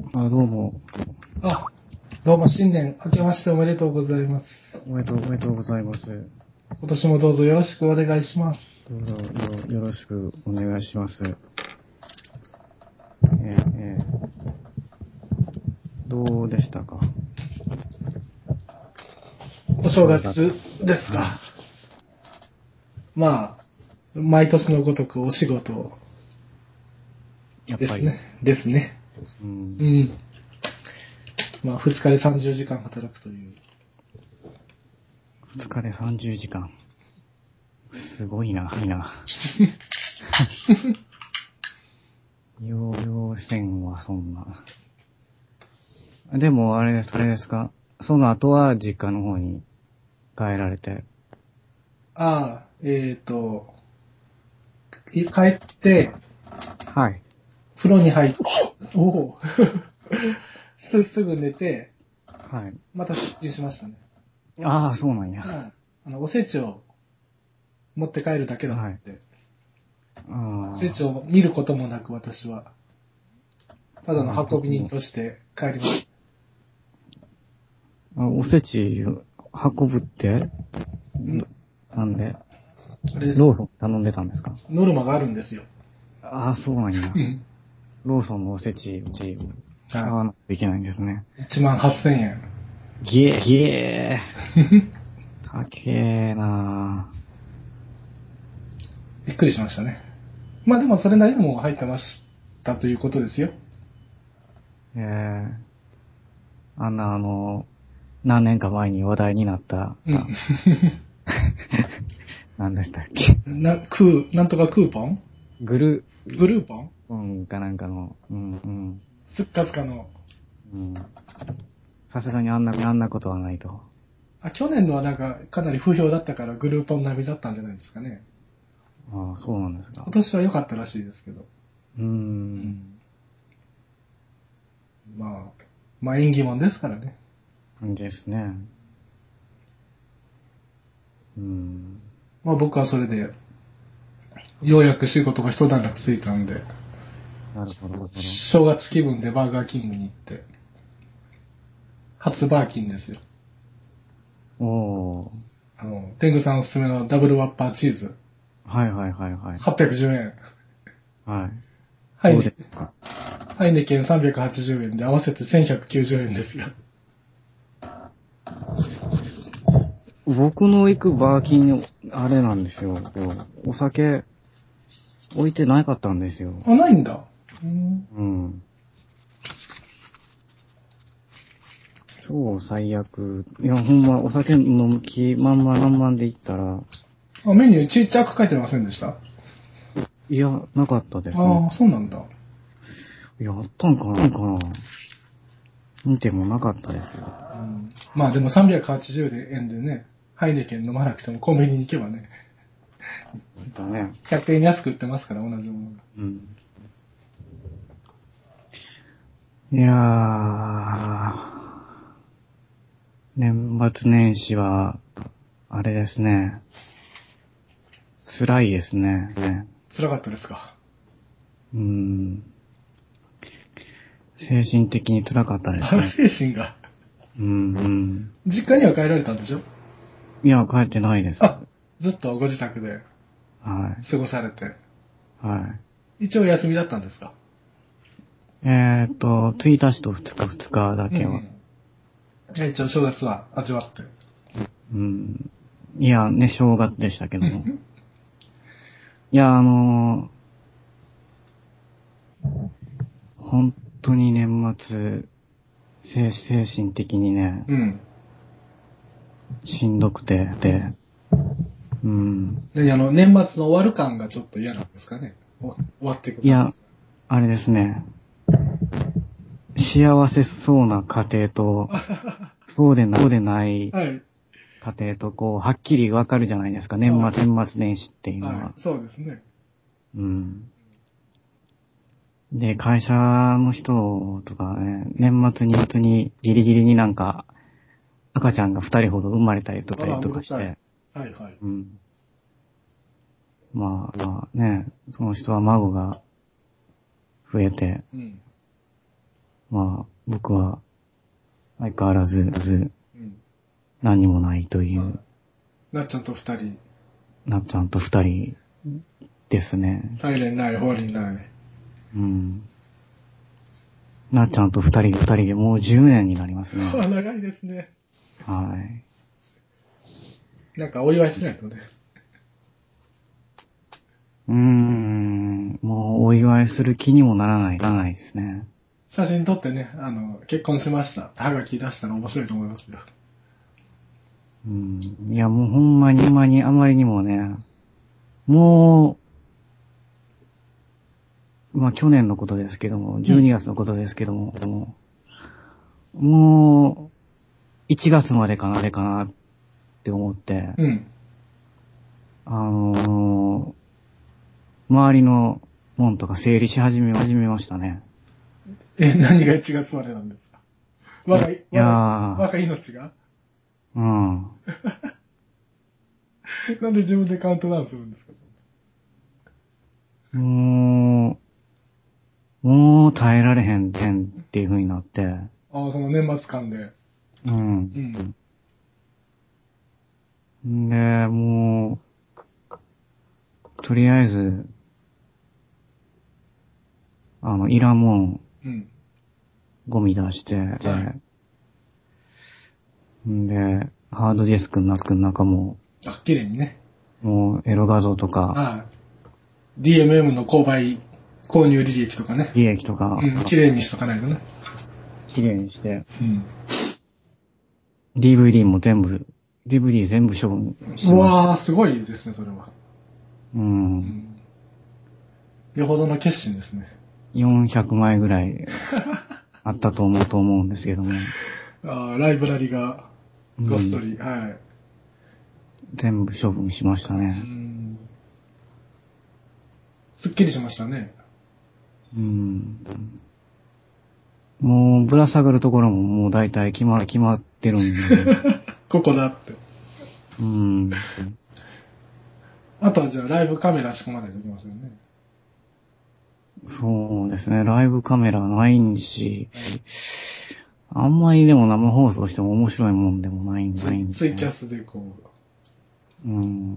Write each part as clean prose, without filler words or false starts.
どうも。 どうも新年明けましておめでとうございます。 おめでとうございます。 今年もどうぞよろしくお願いします。 どうぞよろしくお願いします。どうでしたか？ お正月ですか。はい、まあ、毎年のごとくお仕事ですね。ですね。うん。まあ、2日で30時間働くという。 2日で30時間。すごいな。要線はそんな。でも、あれですか？その後は実家の方に帰られて。 帰って、 はい。 風呂に入って、すぐ寝て、 はい。 また出勤しましたね。 ああ、そうなんや。 おせちを持って帰るだけだって。おせちを見ることもなく私は、ただの運び人として帰りました。 おせち運ぶって、なんでローソン頼んでたんですか？ ノルマがあるんですよ。 ああ、そうなんや。ローソンのおせち買わないといけないんですね。 18,000円。 ぎえ高えなびっくりしましたね。まあでもそれなりにも入ってましたということですよ。 何年か前に話題になった、何でしたっけ？ なんとかクーポン？グルーポン？ かなんかの、 すっかすかの。 さすがにあんなことはないと。 去年のはなんかかなり不評だったからグルーポン並みだったんじゃないですかね。 ああ、そうなんですか。 今年は良かったらしいですけど。まあ縁起物ですからね。 ですね。 まあ僕はそれで、ようやく仕事が一段落ついたんで、 なるほど。 正月気分でバーガーキングに行って、初バーキンですよ。天狗さんおすすめのダブルワッパーチーズ。 はい。 810円。 はい。 ハイネケン380円で合わせて1190円ですよ。 僕の行くバーキン、あれなんですよ。お酒、置いてなかったんですよ。 ないんだ。 超最悪。いや、ほんま、お酒飲む気満々で行ったら。 メニューちっちゃく書いてませんでした？ いや、なかったですね。 そうなんだ。 いや、あったんかな見てもなかったですよ。 まあでも380円でね、ハイネケン飲まなくてもコンビニに行けばね。100円安く売ってますから、同じものが。 いやー、年末年始は、あれですね。辛いですね。 辛かったですか？ 精神的に辛かったですね。 精神が。実家には帰られたんでしょ？ いや、帰ってないです。 ずっとご自宅で過ごされて。 はい。 一応休みだったんですか ？1日と2日だけは。 一応正月は味わって。 いや、ね、正月でしたけども。いや、本当に年末、精神的にね、しんどくて、 年末の終わる感がちょっと嫌なんですかね。終わっていく感じ。 いや、あれですね。幸せそうな家庭と、そうでない家庭と、こう、はっきりわかるじゃないですか。年末年始っていうのは。 そうですね。 で、会社の人とかね、年末にギリギリになんか、赤ちゃんが2人ほど生まれたりとかして。まあね、その人は孫が増えて、 まあ、僕は相変わらず、 うん。 何にもないという、 なっちゃんと二人。 なっちゃんと二人ですね。 サイレンない、ホーリーない。 うん。なっちゃんと二人でもう10年になりますね。 長いですね。 はい。 なんかお祝いしないとね。 もうお祝いする気にもならないですね。 写真撮ってね、結婚しました。ハガキ出したら面白いと思いますよ。 いや、もうほんまにあまりにもね、もう、まあ去年のことですけども、12月のことですけども、もう、1月までかなって思って、 うん。 周りのもんとか整理し始めましたね。 何が1月までなんですか？我が命がうん。 なんで自分でカウントダウンするんですか？ もう耐えられへんっていう風になって。 ああ、その年末間で。 うん。で、もう、とりあえず、いらんもん、ゴミ出して、で、ハードディスクの中も、 綺麗にね。 もう、エロ画像とか、 DMM の購入履歴とかね。 履歴とか、 綺麗にしとかないとね。 綺麗にして、DVD 全部処分しました。 うわー、すごいですね、それは。よほどの決心ですね。 400枚ぐらいあったと思うんですけども。 ライブラリが、ごっそり、はい。 全部処分しましたね。 すっきりしましたね。 もう、ぶら下がるところももう大体決まってるんで。 ここだって。あとはじゃあライブカメラ仕込まないといけませんね。 そうですね、ライブカメラないし、あんまりでも生放送しても面白いもんでもないんで、ね。 ツイキャスでこう。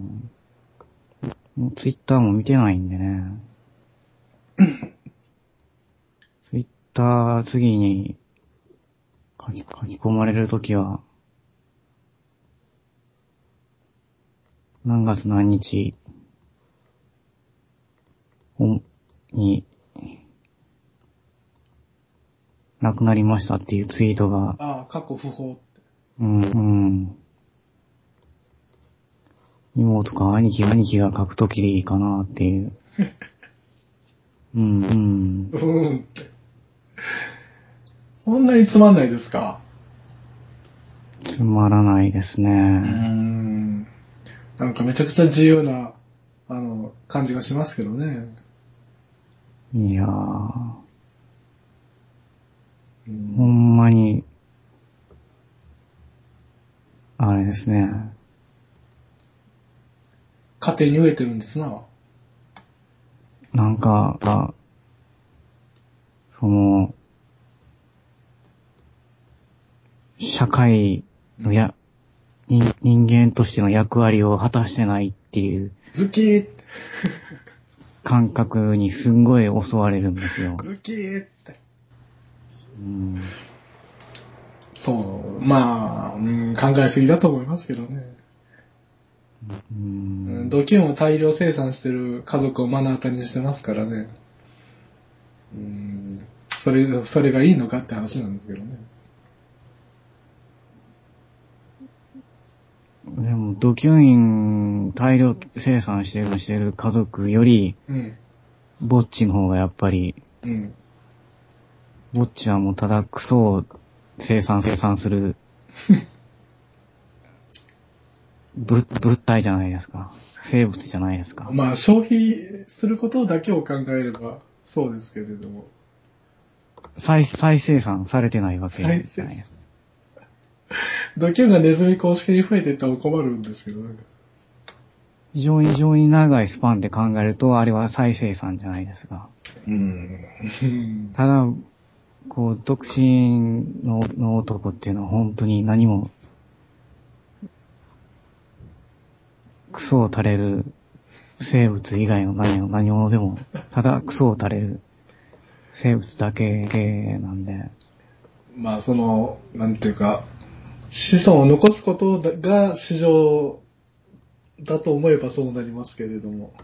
ツイッターも見てないんでね。ツイッター次に書き込まれるときは、何月何日に亡くなりましたっていうツイートが。 過去不法って。 妹か兄貴が書くときでいいかなっていう。 って。そんなにつまんないですか？ つまらないですね。 なんかめちゃくちゃ自由な、感じがしますけどね。 いやー。ほんまに、あれですね。 家庭に飢えてるんですな。 なんか、社会の人間としての役割を果たしてないっていう。 ズキー感覚にすんごい襲われるんですよ。 ズキーって。そう、まあ、考えすぎだと思いますけどね。ドキュンを大量生産してる家族を目の当たりにしてますからね。それがいいのかって話なんですけどね。 でも、ドキュイン大量生産してる家族より、ぼっちの方がやっぱり、ぼっちはもうただクソを生産する物体じゃないですか。生物じゃないですか。 まあ、消費することだけを考えれば、そうですけれども。 再生産されてないわけじゃないですか。 ドキュンがネズミ公式に増えていったら困るんですけどね。 非常に長いスパンで考えると、あれは再生産じゃないですか。ただ、 こう、独身の男っていうのは本当に何も、クソを垂れる生物以外の何者でも、ただクソを垂れる生物だけなんで。 まあ、なんていうか、子孫を残すことが市場だと思えばそうなりますけれども。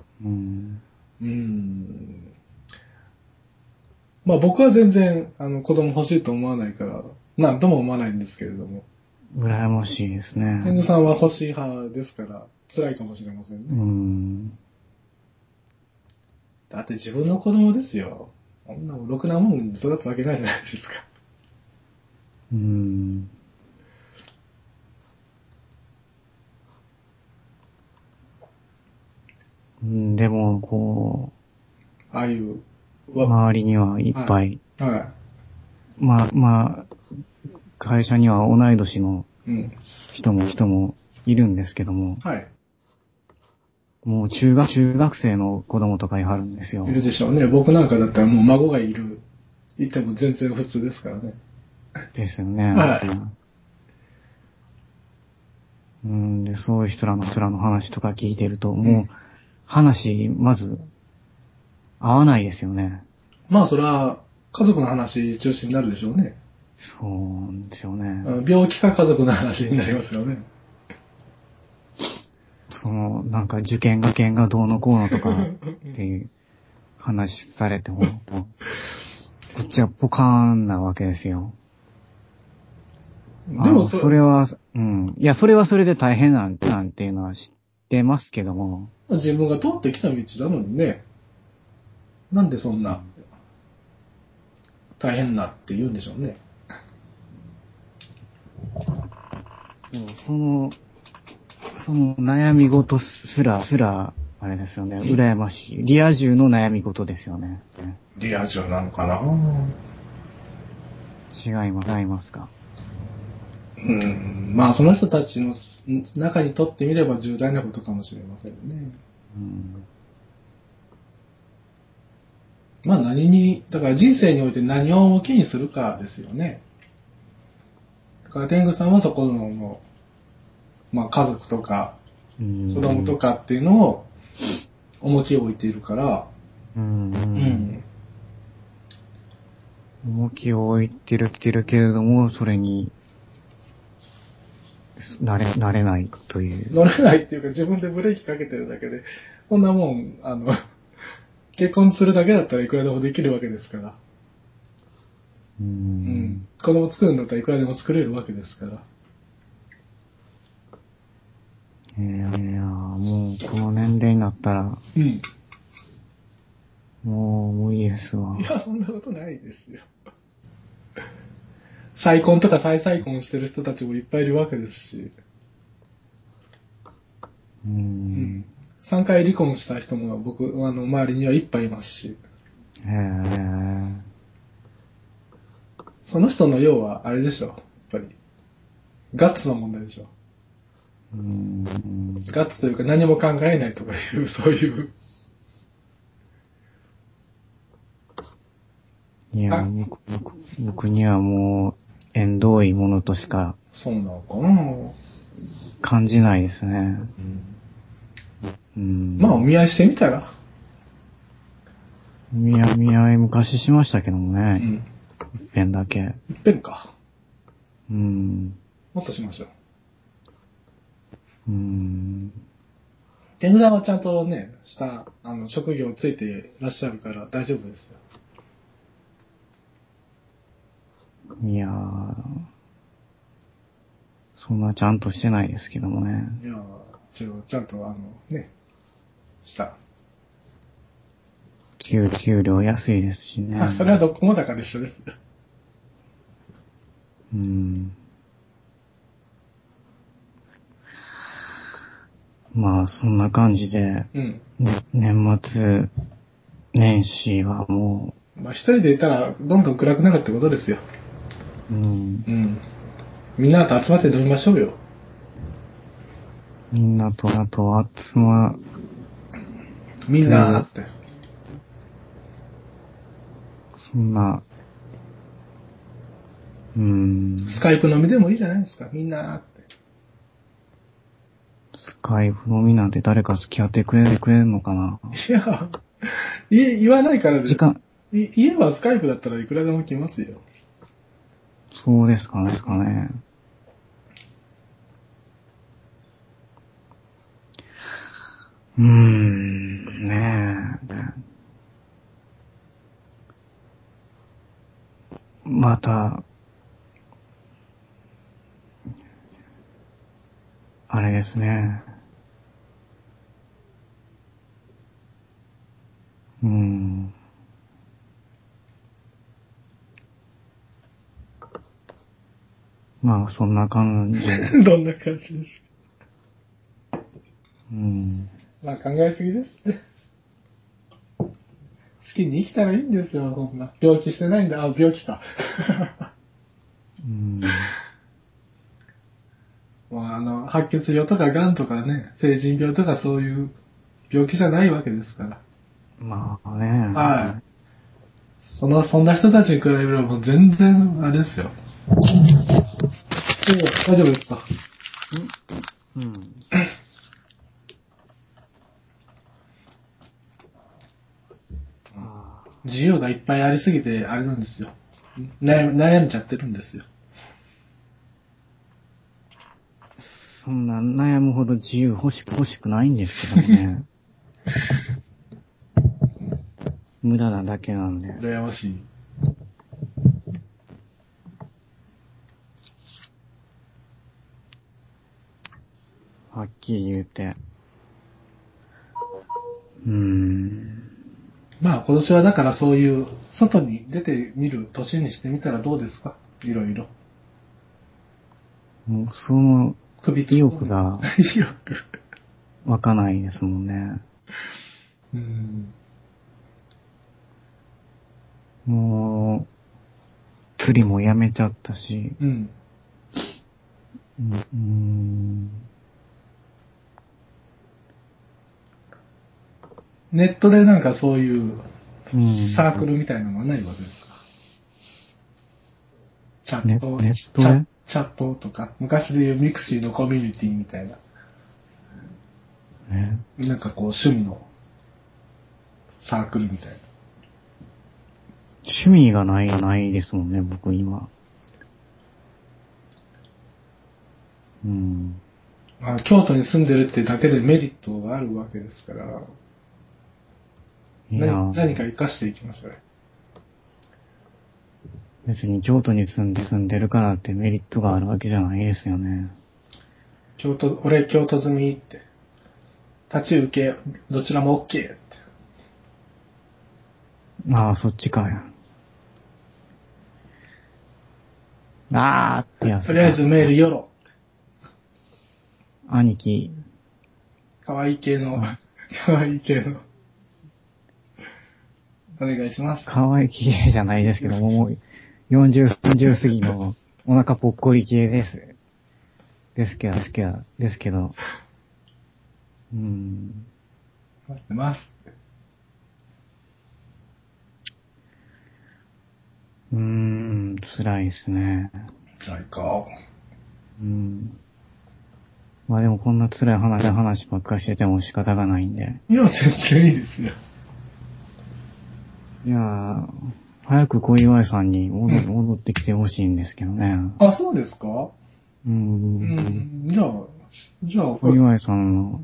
まあ僕は全然、子供欲しいと思わないから、なんとも思わないんですけれども。 羨ましいですね。 天狗さんは欲しい派ですから、辛いかもしれませんね。だって自分の子供ですよ。こんなろくなもん育つわけないじゃないですか。 でも、こう、ああいう、 周りにはいっぱい、まあ、会社には同い年の人もいるんですけども、もう中学生の子供とかいはるんですよ。 いるでしょうね。僕なんかだったらもう孫がいても全然普通ですからね。 ですよね。で、そういう人らの話とか聞いてると、もう、話、まず、合わないですよね。 まあ、それは、家族の話中心になるでしょうね。 そうでしょうね。 病気か家族の話になりますよね。 なんか受験がどうのこうのとかっていう話されても、こっちはポカーンなわけですよ。でもそれは、いや、それはそれで大変なんていうのは知ってますけども。 自分が通ってきた道なのにね、なんでそんな、大変なって言うんでしょうね。 その悩み事すら、あれですよね、羨ましい。リア充の悩み事ですよね。 リア充なのかな？ 違いますか。 まあその人たちの中にとってみれば重大なことかもしれませんね。まあだから人生において何を大きにするかですよね。だから天狗さんはそこの、まあ家族とか、子供とかっていうのを重きを置いているから、 重きを置いてるけれども、それに、なれないという。 乗れないっていうか自分でブレーキかけてるだけで、こんなもん、結婚するだけだったらいくらでもできるわけですから。子供作るんだったらいくらでも作れるわけですから。 いやもうこの年齢になったら、もういいですわ。 いや、そんなことないですよ。再婚とか再々婚してる人たちもいっぱいいるわけですし。3回離婚した人も僕、周りにはいっぱいいますし。その人の要は、あれでしょ。やっぱり。ガッツの問題でしょ。ガッツというか何も考えないとかいう、そういう。 いや、僕にはもう、縁遠いものとしか、 そうなのかな感じないですね。 まあ、お見合いしてみたら。 お見合い昔しましたけどもね。一遍だけ。 一遍か。 もっとしましょう。天狗さんはちゃんとね、職業ついていらっしゃるから大丈夫ですよ。 いやー、そんなちゃんとしてないですけどもね。 いやー、ちゃんとした。 給料安いですしね。 それはどこもだから一緒です。 まあ、そんな感じで、年末年始はもう。まあ、一人でいたらどんどん暗くなるってことですよ。みんなと集まって飲みましょうよ。 みんなと集まる。 みんなって。 そんな、 スカイプ飲みでもいいじゃないですか、みんなって。 スカイプ飲みなんて誰か付き合ってくれるのかな。 いや、言わないからで。言えばスカイプだったらいくらでも来ますよ。 そうですかね。ねえ。また、あれですね。まあ、そんな感じ。 どんな感じですか。まあ、考えすぎですって。好きに生きたらいいんですよ、そんな。病気してないんだ。あ、病気か。まあ、白血病とか癌とかね、成人病とかそういう病気じゃないわけですから。 まあね。 はい。そんな人たちに比べればもう全然、あれですよ。大丈夫ですか。自由がいっぱいありすぎて、あれなんですよ。悩んじゃってるんですよ。 そんな悩むほど自由欲しくないんですけどもね。無駄なだけなんで。 羨ましい。 はっきり言うて。 まあ今年はだからそういう外に出てみる年にしてみたらどうですか、いろいろ。 もうその意欲が湧かないですもんね。もう釣りもやめちゃったし。 ネットでなんかそういうサークルみたいなのはないわけですか。チャットとか、昔でいうミクシーのコミュニティみたいな。なんかこう趣味のサークルみたいな。 趣味がないですもんね、僕今。 まあ、京都に住んでるってだけでメリットがあるわけですから、何か活かしていきましょう。 別に京都に住んでるからってメリットがあるわけじゃないですよね。 俺京都住みって。立ち受け、どちらも OK って。 ああ、そっちかよ。あーってやつ。 とりあえずメールよろ。 兄貴。 かわいい系の。お願いします。 かわいい系じゃないですけども、もう40過ぎのお腹ぽっこり系です。ですけど。 待ってます。 辛いですね。 辛いか。 まあでもこんな辛い話ばっかりしてても仕方がないんで。 いや、全然いいですよ。 いやー、早く小岩井さんに戻ってきてほしいんですけどね。 あ、そうですか？じゃあ、 小岩井さんの、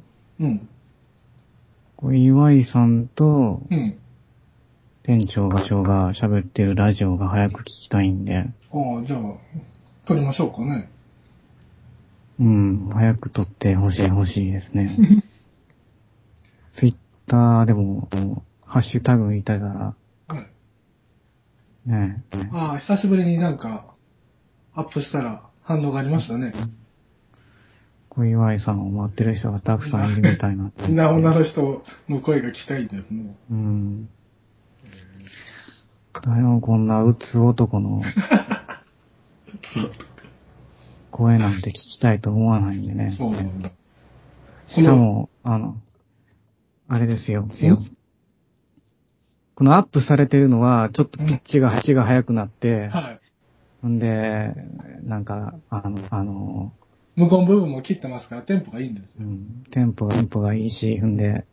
小岩井さんと、店長が喋ってるラジオが早く聞きたいんで。 ああ、じゃあ、撮りましょうかね。 早く撮ってほしいですね。ツイッターでも、ハッシュタグいたら、ねえ。 ああ、久しぶりになんか、アップしたら反応がありましたね。 小岩井さんを待ってる人がたくさんいるみたいな。 みんな女の人の声が聞きたいんですね。 だよ、こんなうつ男の声なんて聞きたいと思わないんでね。 そうなんだ。 しかも、あれですよ。このアップされてるのは、ちょっとピッチが速くなって、 んで、なんか、 無言部分も切ってますから、テンポがいいんですよ。 テンポがいいし、んで、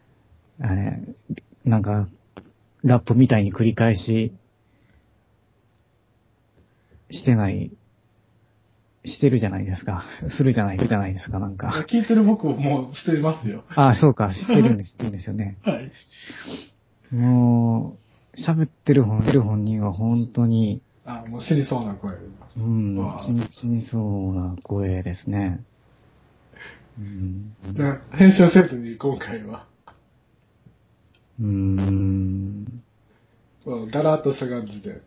なんか、ラップみたいに繰り返し、してるじゃないですか。するじゃないですか、なんか。 聞いてる僕もしてますよ。 そうか、してるんですよね。 はい。 もう、喋ってる本人は本当に、 もう死にそうな声。 死にそうな声ですね。 じゃあ、編集せずに今回は。だらっとした感じで。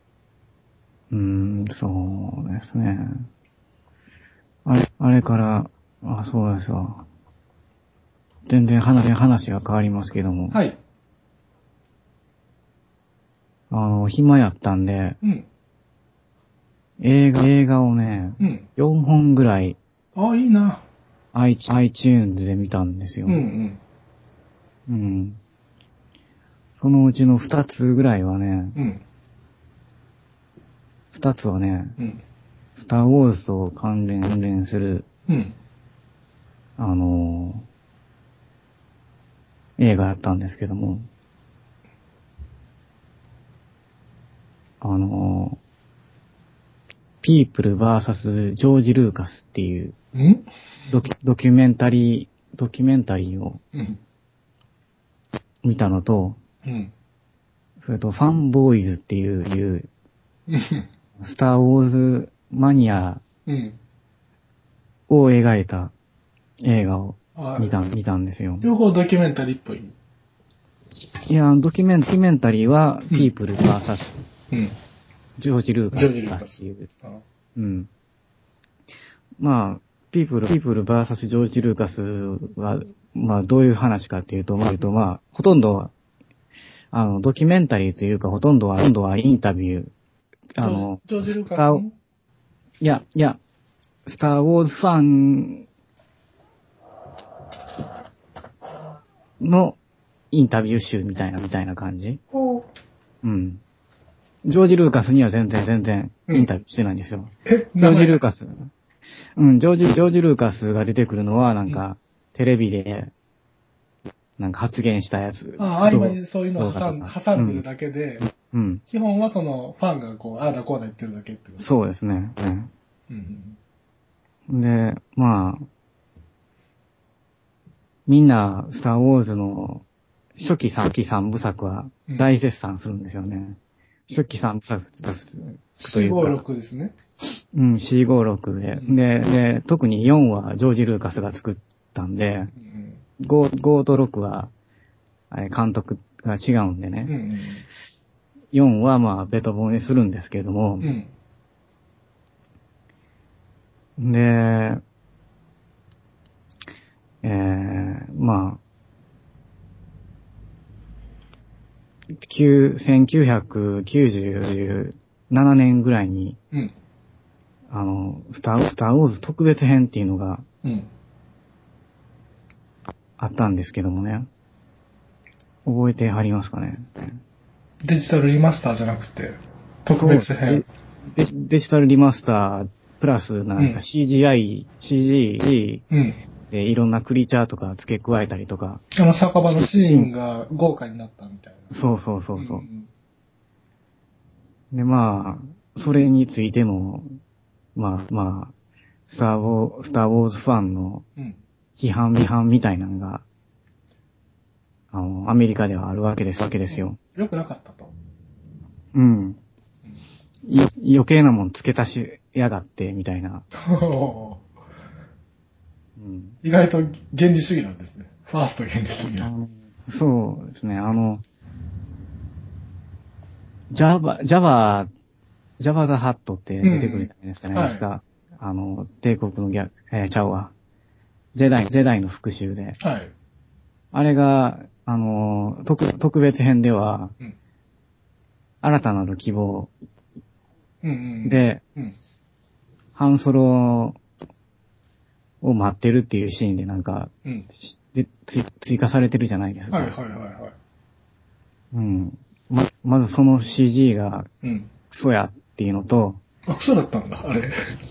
そうですね。あれから、そうですわ。全然話が変わりますけども。 はい。 暇やったんで、映画をね、4本ぐらい、 いいな。 iTunes で見たんですよ。そのうちの2つぐらいはね、2つはね、スターウォーズと関連する、映画だったんですけども、ピープル VS ジョージ・ルーカスっていうドキュメンタリーを見たのと、それとファンボーイズっていうスターウォーズマニアを描いた映画を見たんですよ。 両方ドキュメンタリーっぽい。 いや、ドキュメンタリーはピープル VS ジョージ・ルーカスっていう。まあ、ピープル VS ジョージ・ルーカスは、まあ、どういう話かっていうと、ほとんどは、ドキュメンタリーというか、ほとんどはインタビュー。 ジョージ・ルーカスいや、スター・ウォーズファンのインタビュー集みたいな感じ。ジョージ・ルーカスには全然インタビューしてないんですよ。ジョージ・ルーカス。ジョージ・ルーカスが出てくるのは、なんか、テレビで、なんか発言したやつ。 合間にそういうのを挟んでるだけで、基本はその、ファンがこう、あらこうだ言ってるだけってこと。 そうですね。で、まあ、みんな、スター・ウォーズの初期3部作は大絶賛するんですよね。初期3部作というか。 456ですね。 456で。で、特に4はジョージ・ルーカスが作ったんで、5と6は、監督が違うんでね。4はまあ、ベトボンにするんですけども、で、まあ、1997年ぐらいに、スター・ウォーズ特別編っていうのが、あったんですけどもね。覚えてはりますかね。 デジタルリマスターじゃなくて、特別編。 デジタルリマスター、プラスなんか CG でいろんなクリーチャーとか付け加えたりとか。 酒場のシーンが豪華になったみたいな。 そう。で、まあ、それについても、まあ、スター・ウォーズファンの批判みたいなのが、アメリカではあるわけですよ。 よくなかったと。 余計なもん付け足しやがって、みたいな。 意外と原理主義なんですね。ファースト原理主義なんそうですね。Java the Hutt って出てくるじゃないですか。帝国のちゃうわ。ジェダイの復讐で。あれが、特別編では、新たなる希望で、ハンソロを待ってるっていうシーンでなんか、追加されてるじゃないですか。まずその CG がクソやっていうのと、 あ、クソだったんだ、あれ。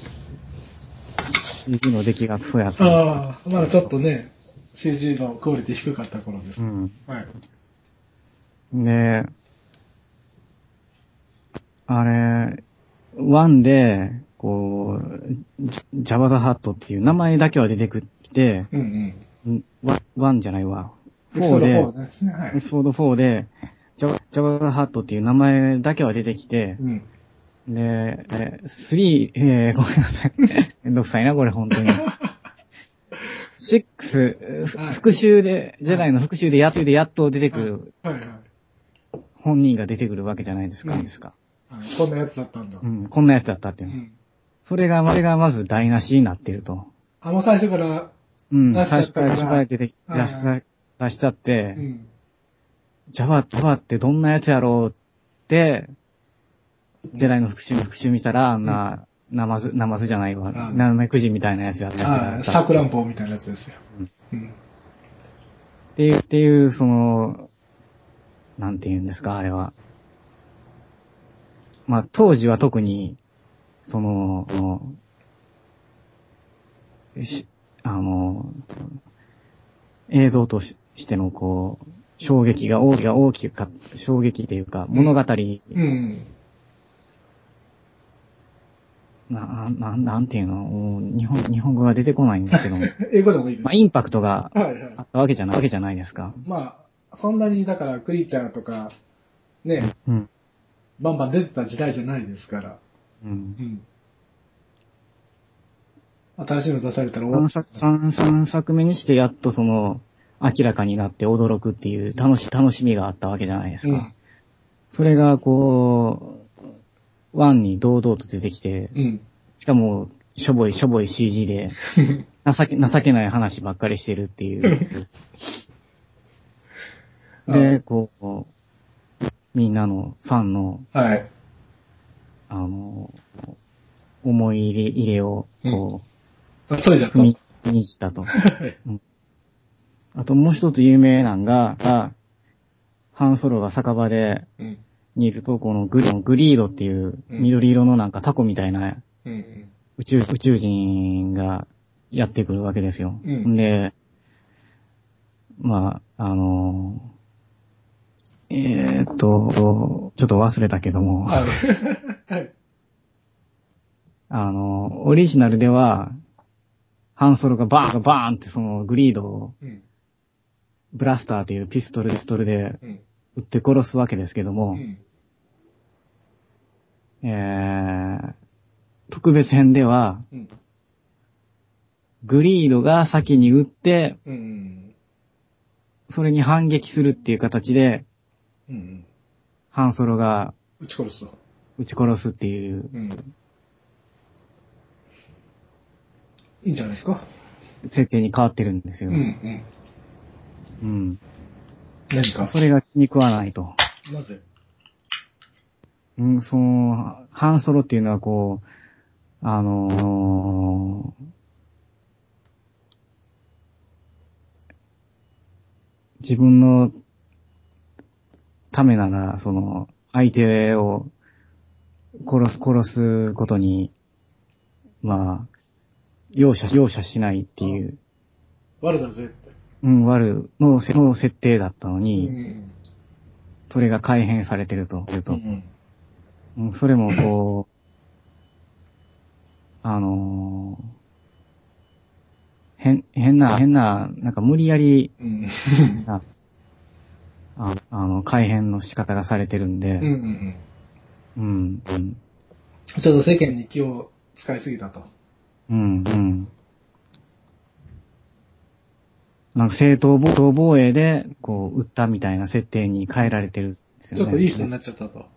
CG の出来がクソやった。 ああ、まだちょっとね、CG のクオリティ低かった頃です。 うん。 はい。 で、あれ、1で、こう、ジャバザハットっていう名前だけは出てきて、1じゃないわ。4で、エピソード4で、ジャバザハットっていう名前だけは出てきて、で、3、ごめんなさい。めんどくさいな、これ、本当に。6、復讐で、ジェダイの復讐でやっと出てくる、本人が出てくるわけじゃないですか。 こんなやつだったんだ。 こんなやつだったっていうの。それがまず台無しになってると。 最初から、 最初から出しちゃって、ジャバってどんなやつやろうって、ジェダイの復讐見たら、あんな、ナマズじゃないわ。ナメクジみたいなやつやった。 サクランポみたいなやつですよ。 っていう、その、なんて言うんですか、あれは。まあ、当時は特に、その、映像としての、こう、衝撃が大きかった、衝撃っていうか、物語、なんていうの、日本語が出てこないんですけども。 英語でもいいです。 まあ、インパクトがあったわけじゃないですか。 まあ、そんなに、だから、クリーチャーとか、ね、バンバン出てた時代じゃないですから。新しいの出されたら 3作目にしてやっとその、明らかになって驚くっていう楽しみがあったわけじゃないですか。それがこう、1に堂々と出てきて、しかも、しょぼい CG で、情けない話ばっかりしてるっていう。で、こう、みんなのファンの、思い入れを、こう、踏みにじったと。あともう一つ有名なのが、ハンソロが酒場で、にいると、このグリードっていう緑色のなんかタコみたいな宇宙人がやってくるわけですよ。で、まあ、ちょっと忘れたけども、オリジナルでは、ハンソロがバーンってそのグリードを、ブラスターというピストルで撃って殺すわけですけども、特別編では、グリードが先に撃って、それに反撃するっていう形で、ハンソロが撃ち殺すっていう、 いいんじゃないですか。 設定に変わってるんですよ。 何かそれが気に食わないと。 なぜ？ その、ハンソロっていうのはこう、自分のためなら、その、相手を殺すことに、まあ、容赦しないっていう。 悪だぜって。 悪の設定だったのに、それが改変されてると。それもこう、変な、なんか無理やり、改変の仕方がされてるんで、 ちょっと世間に気を使いすぎたと。 なんか正当防衛で、こう、撃ったみたいな設定に変えられてるんですよね。 ちょっといい人になっちゃったと。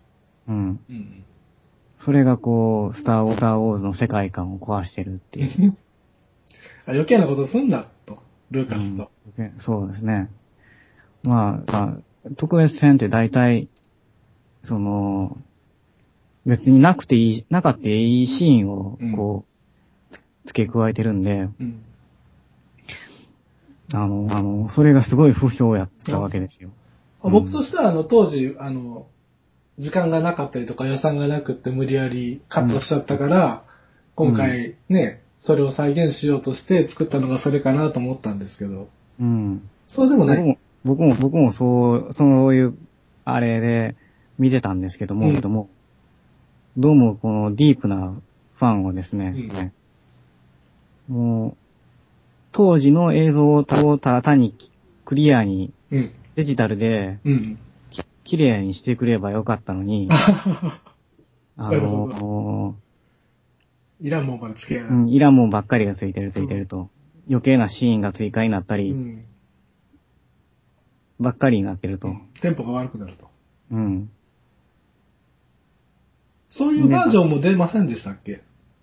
それがこう、スター・ウォーズの世界観を壊してるっていう。 余計なことすんな、と。ルーカスと。 そうですね。まあ、特別編って大体、その、別になかったいいシーンを、こう、付け加えてるんで、それがすごい不評やったわけですよ。 僕としては、当時、 時間がなかったりとか予算がなくって無理やりカットしちゃったから、今回ね、それを再現しようとして作ったのがそれかなと思ったんですけど。 うん。 そうでもない。 僕もそういう、あれで見てたんですけども、どうもこのディープなファンをですね、もう、当時の映像をただ単にクリアに、デジタルで、綺麗にしてくればよかったのに、 いらんもんばっかりつけやいらんもんばっかりがついてると、余計なシーンが追加になったり、ばっかりになってると。 テンポが悪くなると。 うん。 そういうバージョンも出ませんでしたっけ？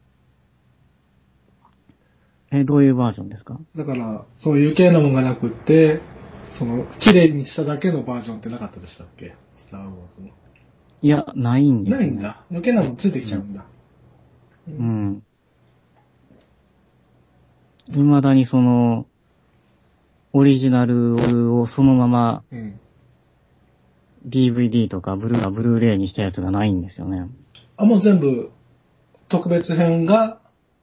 どういうバージョンですか？ だから、そういう余計なもんがなくって、綺麗にしただけのバージョンってなかったでしたっけ？スターウォーズの。 いや、ないんですね。ないんだ。余計なもんついてきちゃうんだ。 未だにオリジナルをそのまま、DVD とかブルーレイにしたやつがないんですよね。 もう全部、特別編が、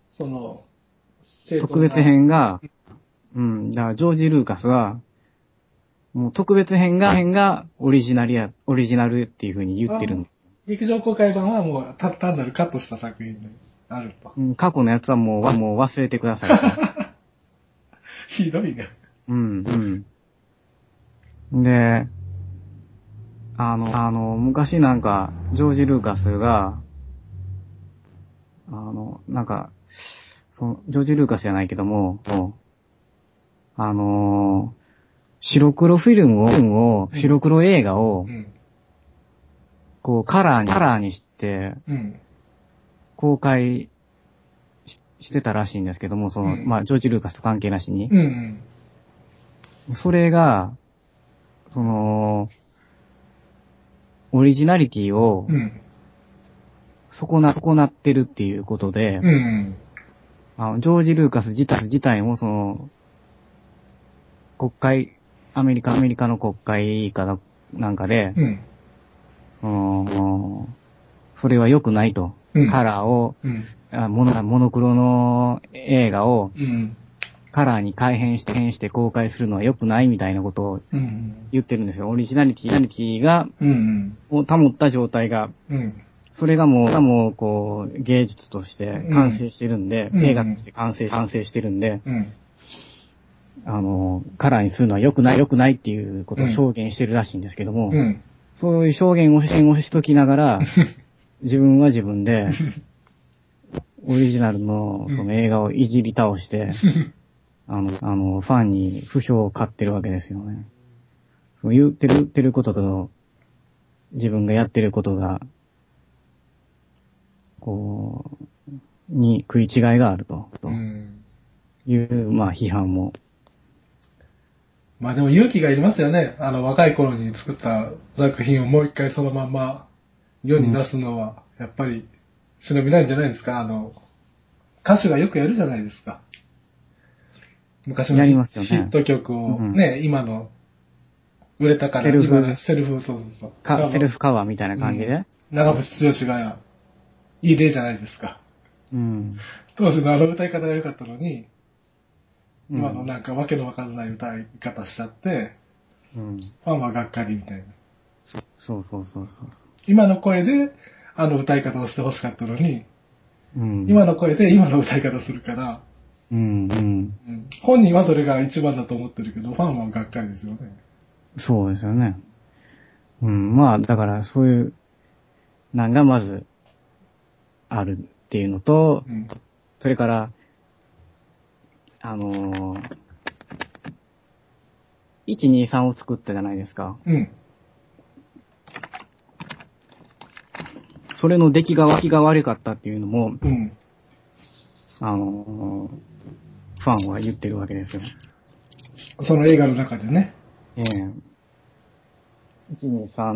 特別編が、だからジョージ・ルーカスは、もう特別編がオリジナルっていう風に言ってるんです。 劇場公開版はもう単なるカットした作品にあると。 過去のやつはもう忘れてくださいと。 ひどいね。 で、昔なんか、ジョージ・ルーカスが、なんか、ジョージ・ルーカスじゃないけども、白黒フィルムを、白黒映画を、こう、カラーにして、公開してたらしいんですけども、ジョージ・ルーカスと関係なしに。それが、オリジナリティを、損なってるっていうことで、ジョージ・ルーカス自体もアメリカの国会かなんかで、それは良くないと。カラーを、モノクロの映画を、カラーに改変して公開するのは良くないみたいなことを言ってるんですよ。オリジナリティが、を保った状態が、それがもう、こう、芸術として完成してるんで、映画として完成してるんで、カラーにするのは良くないっていうことを証言してるらしいんですけども、そういう証言をしときながら、自分は自分で、オリジナルのその映画をいじり倒して、ファンに不評を買ってるわけですよね。そう言ってることと、自分がやってることが、こう、に食い違いがあるという、批判も。 でも勇気がいりますよね。若い頃に作った作品をもう一回そのまんま世に出すのは、やっぱり忍びないんじゃないですか。歌手がよくやるじゃないですか。昔のヒット曲をね、今の売れたから、今のセルフカバーみたいな感じで。 長渕剛がいい例じゃないですか。当時の歌い方が良かったのに、今のなんかわけのわからない歌い方しちゃって、ファンはがっかりみたいな。 そう。 今の声で歌い方をしてほしかったのに、今の声で今の歌い方するから、本人はそれが一番だと思ってるけど、ファンはがっかりですよね。 そうですよね。だからそういう、なんがまず、あるっていうのと、それから、1、2、3を作ったじゃないですか。それの出来が悪かったっていうのも、ファンは言ってるわけですよ。 その映画の中でね。 1、2、3って、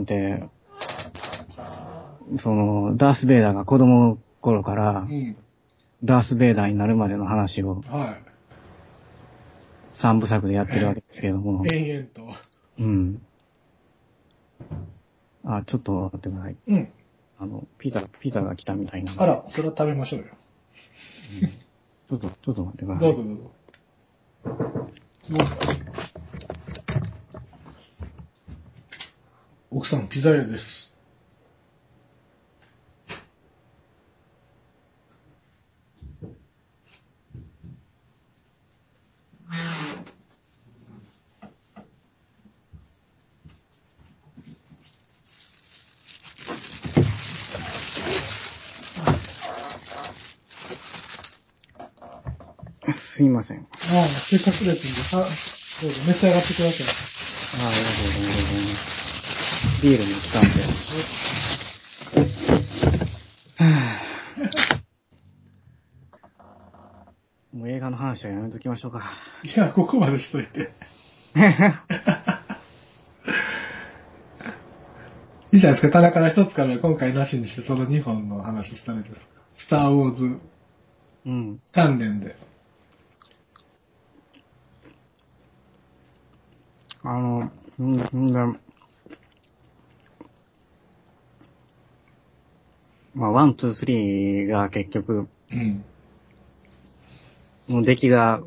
ダース・ベイダーが子供の頃から、ダース・ベイダーになるまでの話を、3部作でやってるわけですけれども、 延々と。 あ、ちょっと待ってください。 うん。 ピザが来たみたいな。 あら、それは食べましょうよ。 ちょっと待ってください。 どうぞどうぞ。奥さん、ピザ屋です。 すいません。 ああ、せっかくですんで、どうぞ召し上がってください。 ありがとうございます。ビールも来たんで。もう映画の話はやめときましょうか。 いや、ここまでしといて。いいじゃないですか。棚から一つから今回なしにして、その2本の話したらいいですか。スター・ウォーズ関連で。 まあ、ワン、ツー、スリーが結局、もう出来が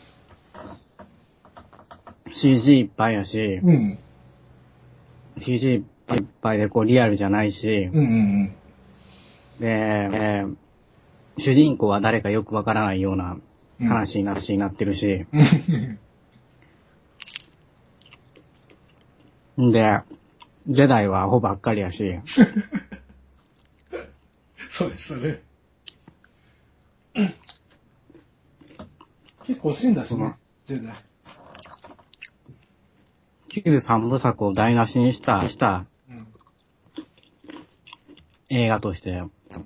CG いっぱいやし、CG いっぱいでこうリアルじゃないし、で、主人公は誰かよくわからないような話になってるし、で、ジェダイはアホばっかりやし、 そうでしたね。結構死んだしね、ジェダイ。 旧三部作を台無しにした、映画として、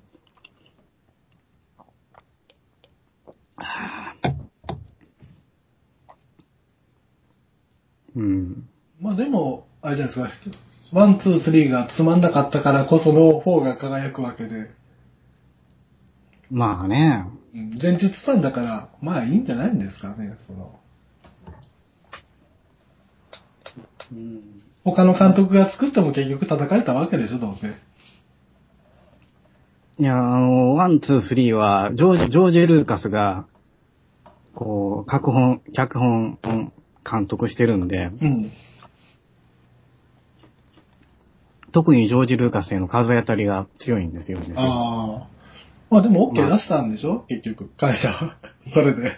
まあでも、あれじゃないですか、ワン、ツー、スリーがつまんなかったからこその4が輝くわけで。 まあね。 前述したんだから、まあいいんじゃないんですかね、他の監督が作っても結局叩かれたわけでしょ、どうせ。 いや、ワン、ツー、スリーは、ジョージ・ルーカスが、こう、脚本、監督してるんで、特にジョージ・ルーカスへの風当たりが強いんですよね。 ああ。まあでも OK 出したんでしょ、結局、会社は。それで。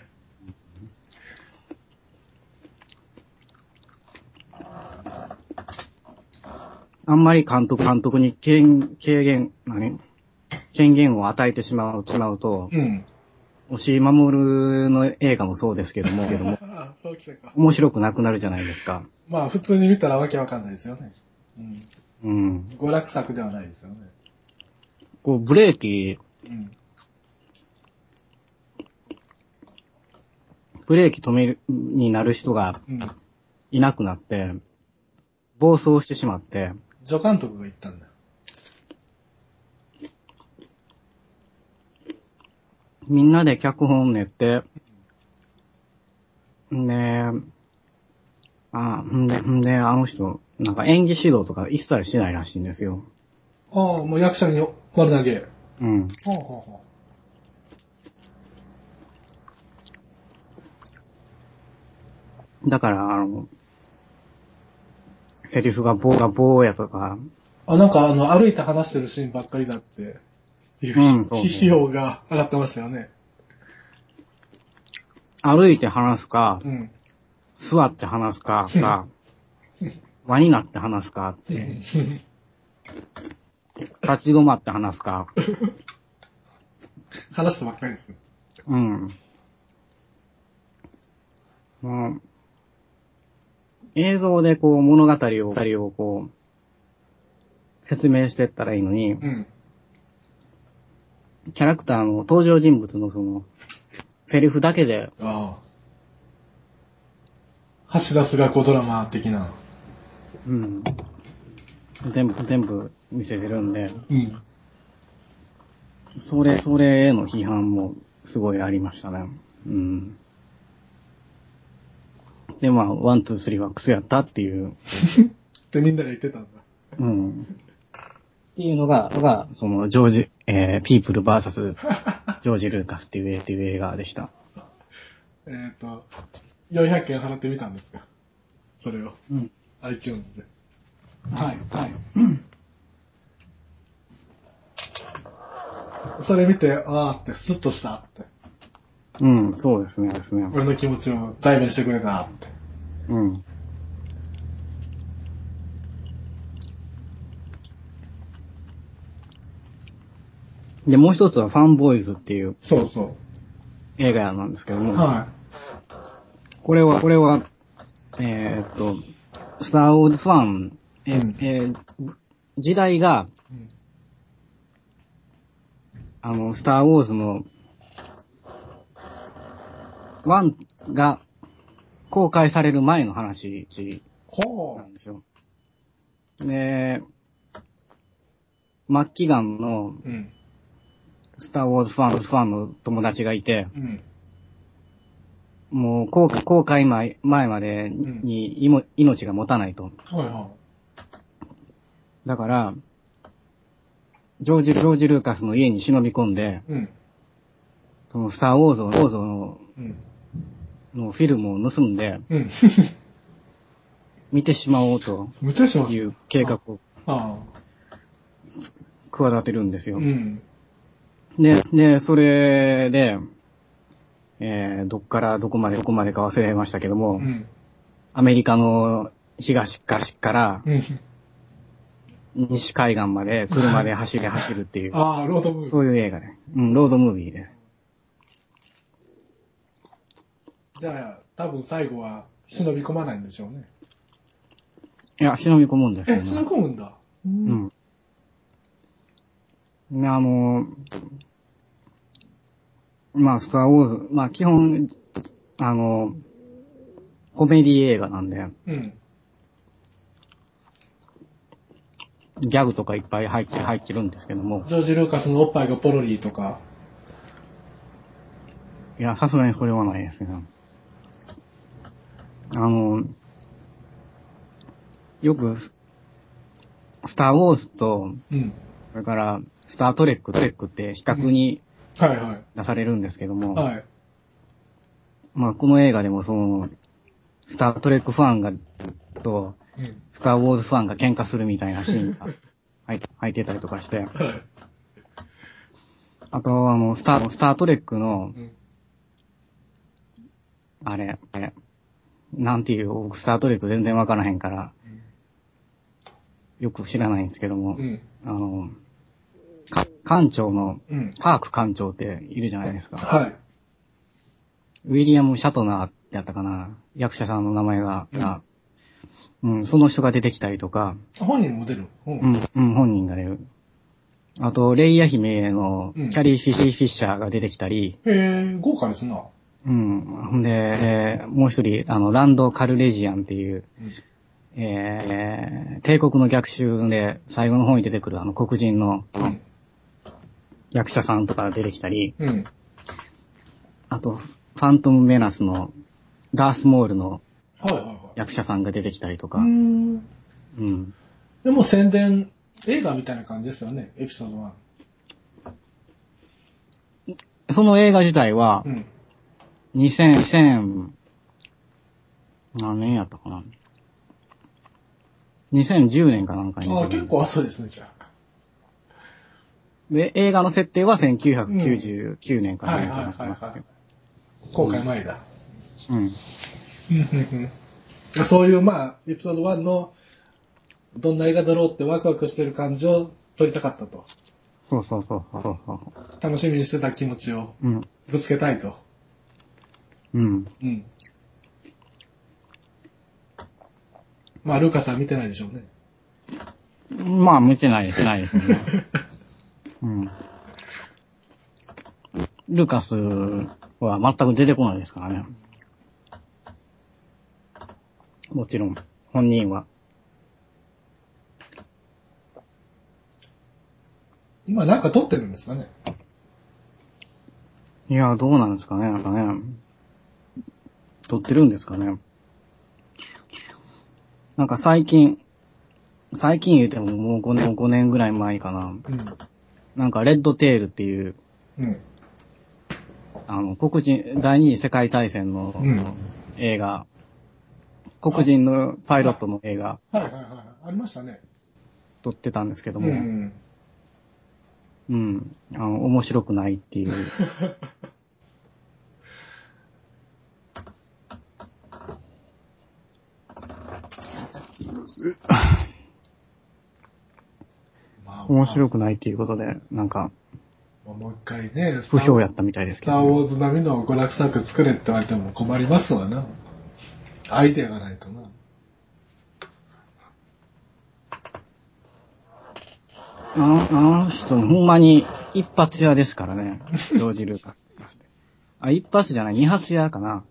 あんまり監督に権限を与えてしまうと、押井守の映画もそうですけども、 そうきたか。 面白くなくなるじゃないですか。 まあ普通に見たらわけわかんないですよね。娯楽作ではないですよね。 こう、ブレーキ止める、になる人がいなくなって、暴走してしまって。 助監督が言ったんだ。 みんなで脚本を練って、で、あの人、なんか演技指導とか一切しないらしいんですよ。 ああ、もう役者に丸投げ。 だから、セリフが棒やとか。 なんか歩いて話してるシーンばっかりだって、批評が上がってましたよね。 歩いて話すか、座って話すか、輪になって話すかって。立ち止まって話すか。 話してばっかりです。 映像でこう物語をこう説明していったらいいのに、キャラクターの登場人物のそのセリフだけで、 橋田壽賀子ドラマ的な。 全部見せてるんで、それへの批判もすごいありましたね。で、まあ、ワン、ツー、スリーはクソやったっていう。 ってみんなが言ってたんだ。 っていうのが、その、ピープルバーサス、ジョージ・ルーカスっていう映画でした。 400件払ってみたんですよ。それを。 うん。 iTunes で。 はい、はい。 それ見て、あーって、スッとしたって。 うん、そうですね。 俺の気持ちを代弁してくれたって。 うん。で、もう一つはファンボーイズっていう。 そうそう。 映画なんですけども。 はい。 これは、スターウォーズファン、時代が、スターウォーズの、1が公開される前の話なんですよ。で、末期がんの、スターウォーズファンの友達がいて、もう公開前までに、命が持たないと。だから、ジョージ・ルーカスの家に忍び込んで、そのスター・ウォーズの、のフィルムを盗んで、見てしまおうという計画を企てるんですよ。で、それで、どっからどこまでか忘れましたけども、アメリカの東から西海岸まで車で走るっていう、 ロードムービー。 そういう映画で、ロードムービーで。 じゃあ、多分最後は忍び込まないんでしょうね。 いや、忍び込むんですよね。 忍び込むんだ。 スター・ウォーズ、基本、コメディ映画なんで、ギャグとかいっぱい入ってるんですけども。 ジョージ・ルーカスのおっぱいがポロリとか。 いや、さすがにそれはないですね。よく、スター・ウォーズと、それから、スター・トレックって比較に出されるんですけども、この映画でもその、スター・トレックファンと、スター・ウォーズファンが喧嘩するみたいなシーンが入ってたりとかして、あと、スター・トレックの、あれ、なんていう、僕スター・トレック全然わからへんから、よく知らないんですけども、艦長の、カーク艦長っているじゃないですか。ウィリアム・シャトナーってやったかな、役者さんの名前が、その人が出てきたりとか。 本人も出る？ 本人が出る。あと、レイヤ姫のキャリー・フィッシャーが出てきたり。 豪華ですな。 ほんで、もう一人、ランド・カルレジアンっていう、帝国の逆襲で最後の方に出てくる黒人の役者さんとか出てきたり、あと、ファントム・メナスのダース・モールの役者さんが出てきたりとか。 でも宣伝映画みたいな感じですよね、エピソード 1。その映画自体は、2000何年やったかな。2010年かなんかに。 結構後ですね、じゃあ。 で、映画の設定は1999年から何かなって。 公開前だ。そういう、エピソード1の、どんな映画だろうってワクワクしてる感じを撮りたかったと。 そう。 楽しみにしてた気持ちを、ぶつけたいと。ルーカスは見てないでしょうね。 見てないですね。ルーカスは全く出てこないですからね。もちろん、本人は。 今なんか撮ってるんですかね？ いや、どうなんですかね、撮ってるんですかね。なんか最近、 最近言うてももう5年ぐらい前かな。なんか、レッドテールっていう、黒人、第二次世界大戦の映画、黒人のパイロットの映画、 はいはいはい。ありましたね。 撮ってたんですけども、面白くないっていう。面白くないっていうことで、なんか、 もう一回ね、 不評やったみたいですけど、 スターウォーズ並みの娯楽作作れって言われても困りますわな。アイデアがないとな。 あの人、ほんまに一発屋ですからね、ジョージ・ルーカス。一発じゃない、二発屋かな。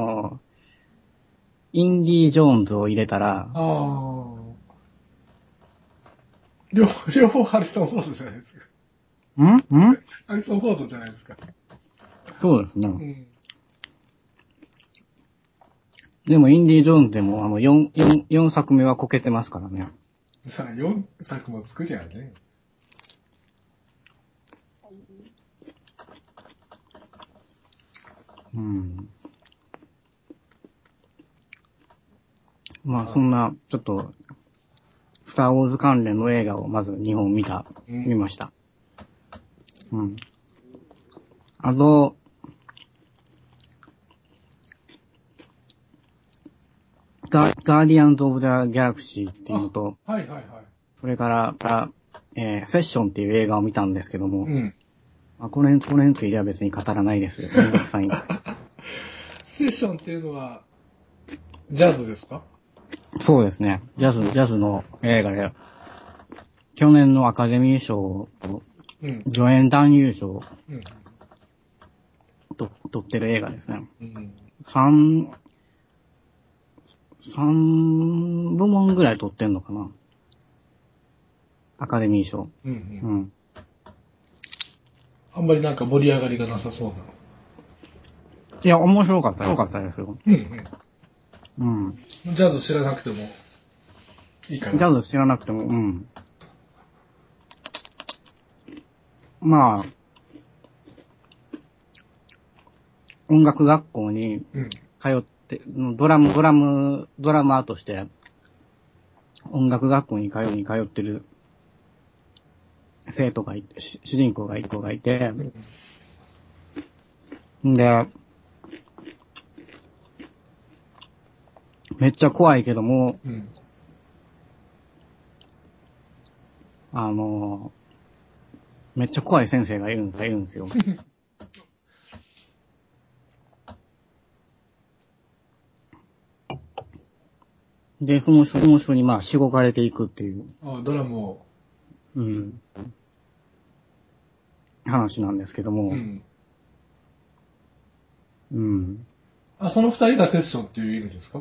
インディ・ジョーンズを入れたら、 両方ハリソン・フォードじゃないですか。ハリソン・フォードじゃないですか。 そうですね。でも、インディ・ジョーンズでも、4作目はこけてますからね。 さあ、4作も作りゃね。 まあ、そんな、ちょっと、スター・ウォーズ関連の映画をまず2本見ました。あと、ガーディアンズ・オブ・ザ・ギャラクシーっていうのと、それから、セッションっていう映画を見たんですけども、この辺については別に語らないですよ。めんどくさいんで。 セッションっていうのは、ジャズですか？ そうですね。ジャズの映画で、去年のアカデミー賞と、助演男優賞を取ってる映画ですね。3部門ぐらい取ってんのかな。アカデミー賞。 あんまりなんか盛り上がりがなさそうな。 いや、面白かったですよ。 ジャズ知らなくてもいいかな。 ジャズ知らなくても、まあ、音楽学校に通って、ドラマーとして音楽学校に通ってる生徒が主人公がいて、で、めっちゃ怖いけども、めっちゃ怖い先生がいるんですよ。で、その人にまあ、しごかれていくっていう。 ドラムを。 話なんですけども。 その二人がセッションっていう意味ですか？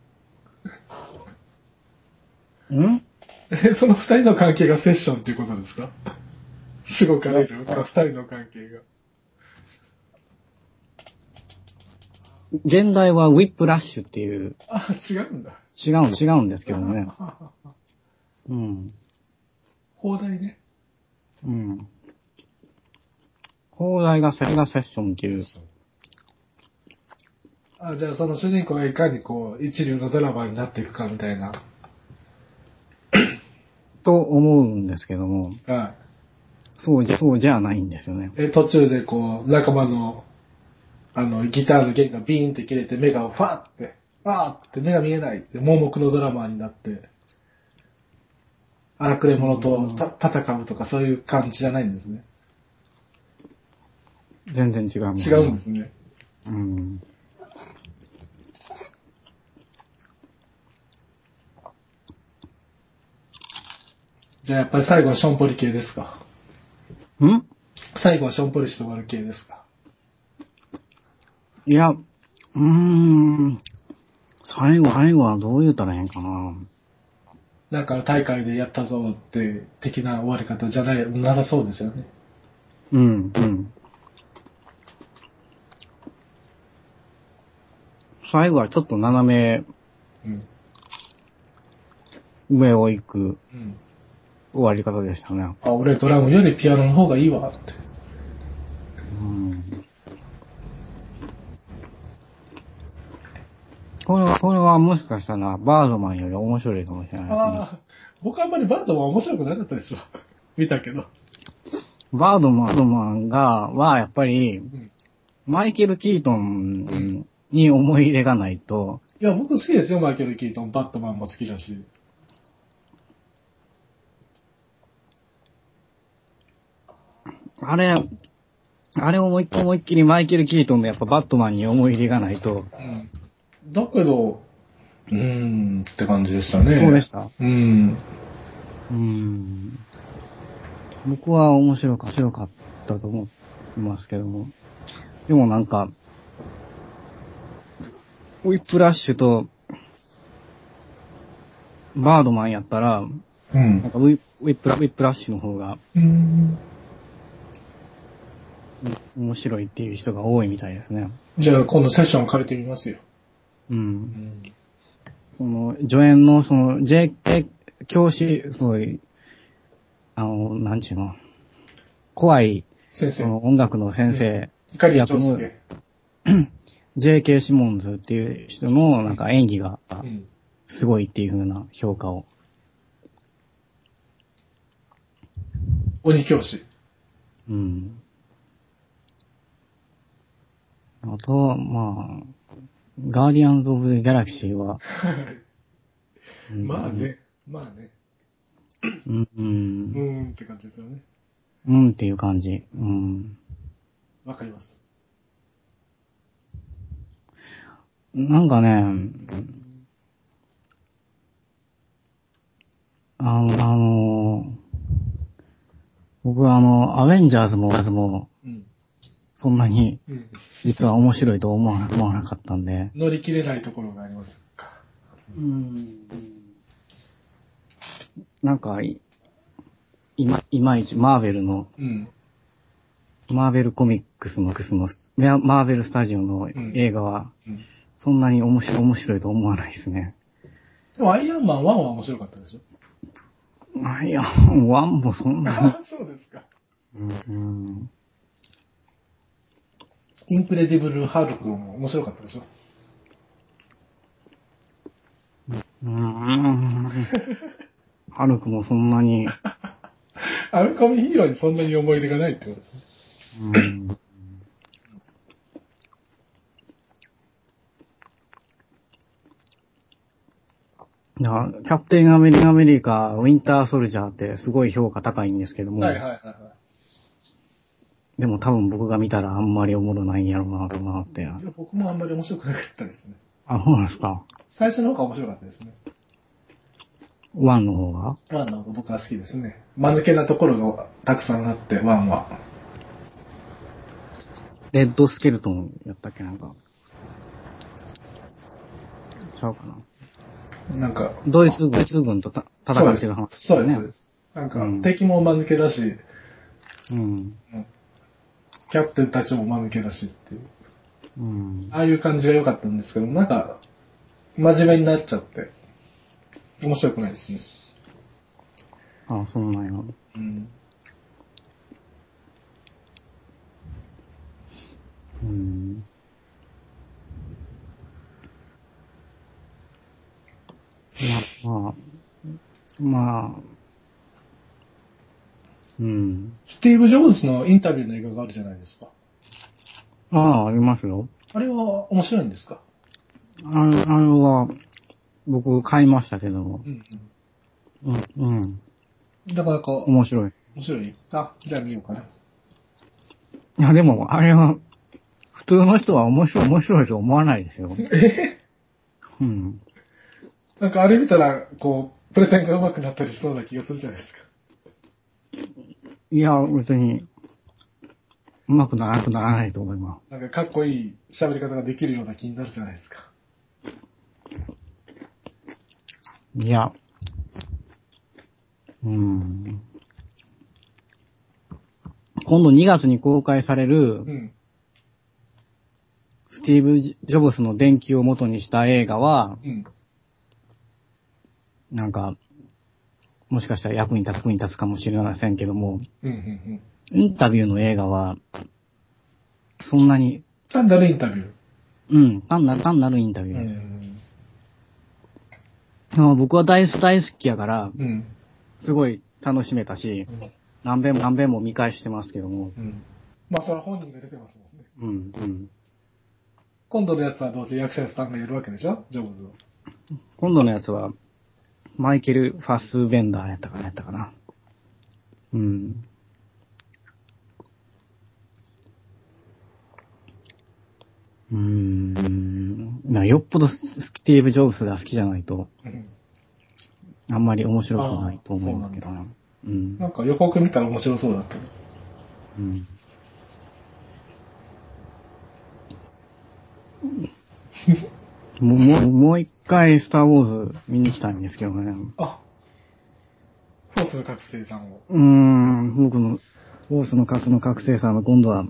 その二人の関係がセッションっていうことですか？しごかれる二人の関係が。 現代はウィップラッシュっていう。 違うんだ。 違うんですけどね。 放題ね。 放題がセッションっていう。 じゃあその主人公がいかにこう、一流のドラマーになっていくかみたいな。 と思うんですけども。そうじゃないんですよね。 途中でこう、仲間の、ギターの弦がビーンって切れて目がファーって目が見えないって盲目のドラマーになって、荒くれ者と戦うとかそういう感じじゃないんですね。 全然違う。 違うんですね。じゃあやっぱり最後はションポリ系ですか？最後はションポリして終わる系ですか？ いや、最後はどう言うたらへんかな。 なんか大会でやったぞって的な終わり方じゃなさそうですよね。最後はちょっと斜め、 上を行く終わり方でしたね。 あ、俺ドラムよりピアノの方がいいわって。 これはもしかしたらバードマンより面白いかもしれないですね。ああ、 僕あんまりバードマン面白くなかったですわ。見たけど。 バードマンはやっぱり、マイケル・キートンに思い入れがないと。 いや、僕好きですよ、マイケル・キートン。バットマンも好きだし。 あれ思いっきりマイケル・キートンのやっぱバットマンに思い入れがないと。 だけど、って感じでしたね。 そうでした。僕は面白かったと思いますけども。でもなんか、ウィップラッシュと、バードマンやったら、なんかウィップラッシュの方が、面白いっていう人が多いみたいですね。 じゃあ今度セッション借りてみますよ。 その、助演の、その、教師、そういう、なんちゅうの、怖い、 先生。 その音楽の先生、 役の、 J.K. シモンズっていう人の、なんか演技が、すごいっていう風な評価を。 鬼教師。 あと、まあ、ガーディアンズ・オブ・ギャラクシーは。 まあね。って感じですよね。 っていう感じ。 わかります。 なんかね、僕はアベンジャーズも、そんなに、実は面白いと思わなかったんで。 乗り切れないところがありますか。 なんか、いまいちマーベルの、マーベルコミックスの、マーベルスタジオの映画は、そんなに面白いと思わないですね。 でもアイアンマン1は面白かったでしょ？ アイアン1もそんなに。 そうですか。インクレディブル・ハルクも面白かったでしょ？ ハルクもそんなに。 アルコミヒーローにそんなに思い出がないってことですね。 キャプテンアメリカ、ウィンターソルジャーってすごい評価高いんですけども。でも多分僕が見たらあんまりおもろないんやろうなって。いや、 僕もあんまり面白くなかったですね。 あ、そうなんですか。 最初の方が面白かったですね。 1の方が 1の方が僕は好きですね。間抜けなところがたくさんあって、1は。 レッドスケルトンやったっけなんか。ちゃうかな。 なんか。 ドイツ軍と戦ってる話、ね。 そうです。なんか、敵も間抜けだし、キャプテンたちも間抜けだしっていう。ああいう感じが良かったんですけど、なんか、真面目になっちゃって、面白くないですね。 ああ、そうなんや。まあ、 スティーブ・ジョブズのインタビューの映画があるじゃないですか。 ありますよ。 あれは面白いんですか？ あれは、僕買いましたけども。 だから面白い。 面白い？あ、じゃあ見ようかな。 いや、でも、あれは、普通の人は面白いと思わないですよ。 なんかあれ見たら、こう、プレゼンが上手くなったりしそうな気がするじゃないですか。 いや、別に、上手くならないと思います。 なんかかっこいい喋り方ができるような気になるじゃないですか。 いや、今度2月に公開される、スティーブ・ジョブスの伝記を元にした映画は、なんか、 もしかしたら役に立つかもしれませんけども、インタビューの映画は、そんなに。 単なるインタビュー。 うん、単なるインタビューです。僕は大好きやから、すごい楽しめたし、何遍も見返してますけども。 まあ、それは本人が出てますもんね。今度のやつはどうせ役者さんがやるわけでしょ、ジョブズを。 今度のやつは、マイケル・ファッスベンダーやったかな。よっぽどスティーブ・ジョブズが好きじゃないと、あんまり面白くないと思いますけどね。 なんか予告見たら面白そうだった。 もう一回スター・ウォーズ見に来たいんですけどね。 フォースの覚醒さんを。 僕のフォースの覚醒さんは今度は、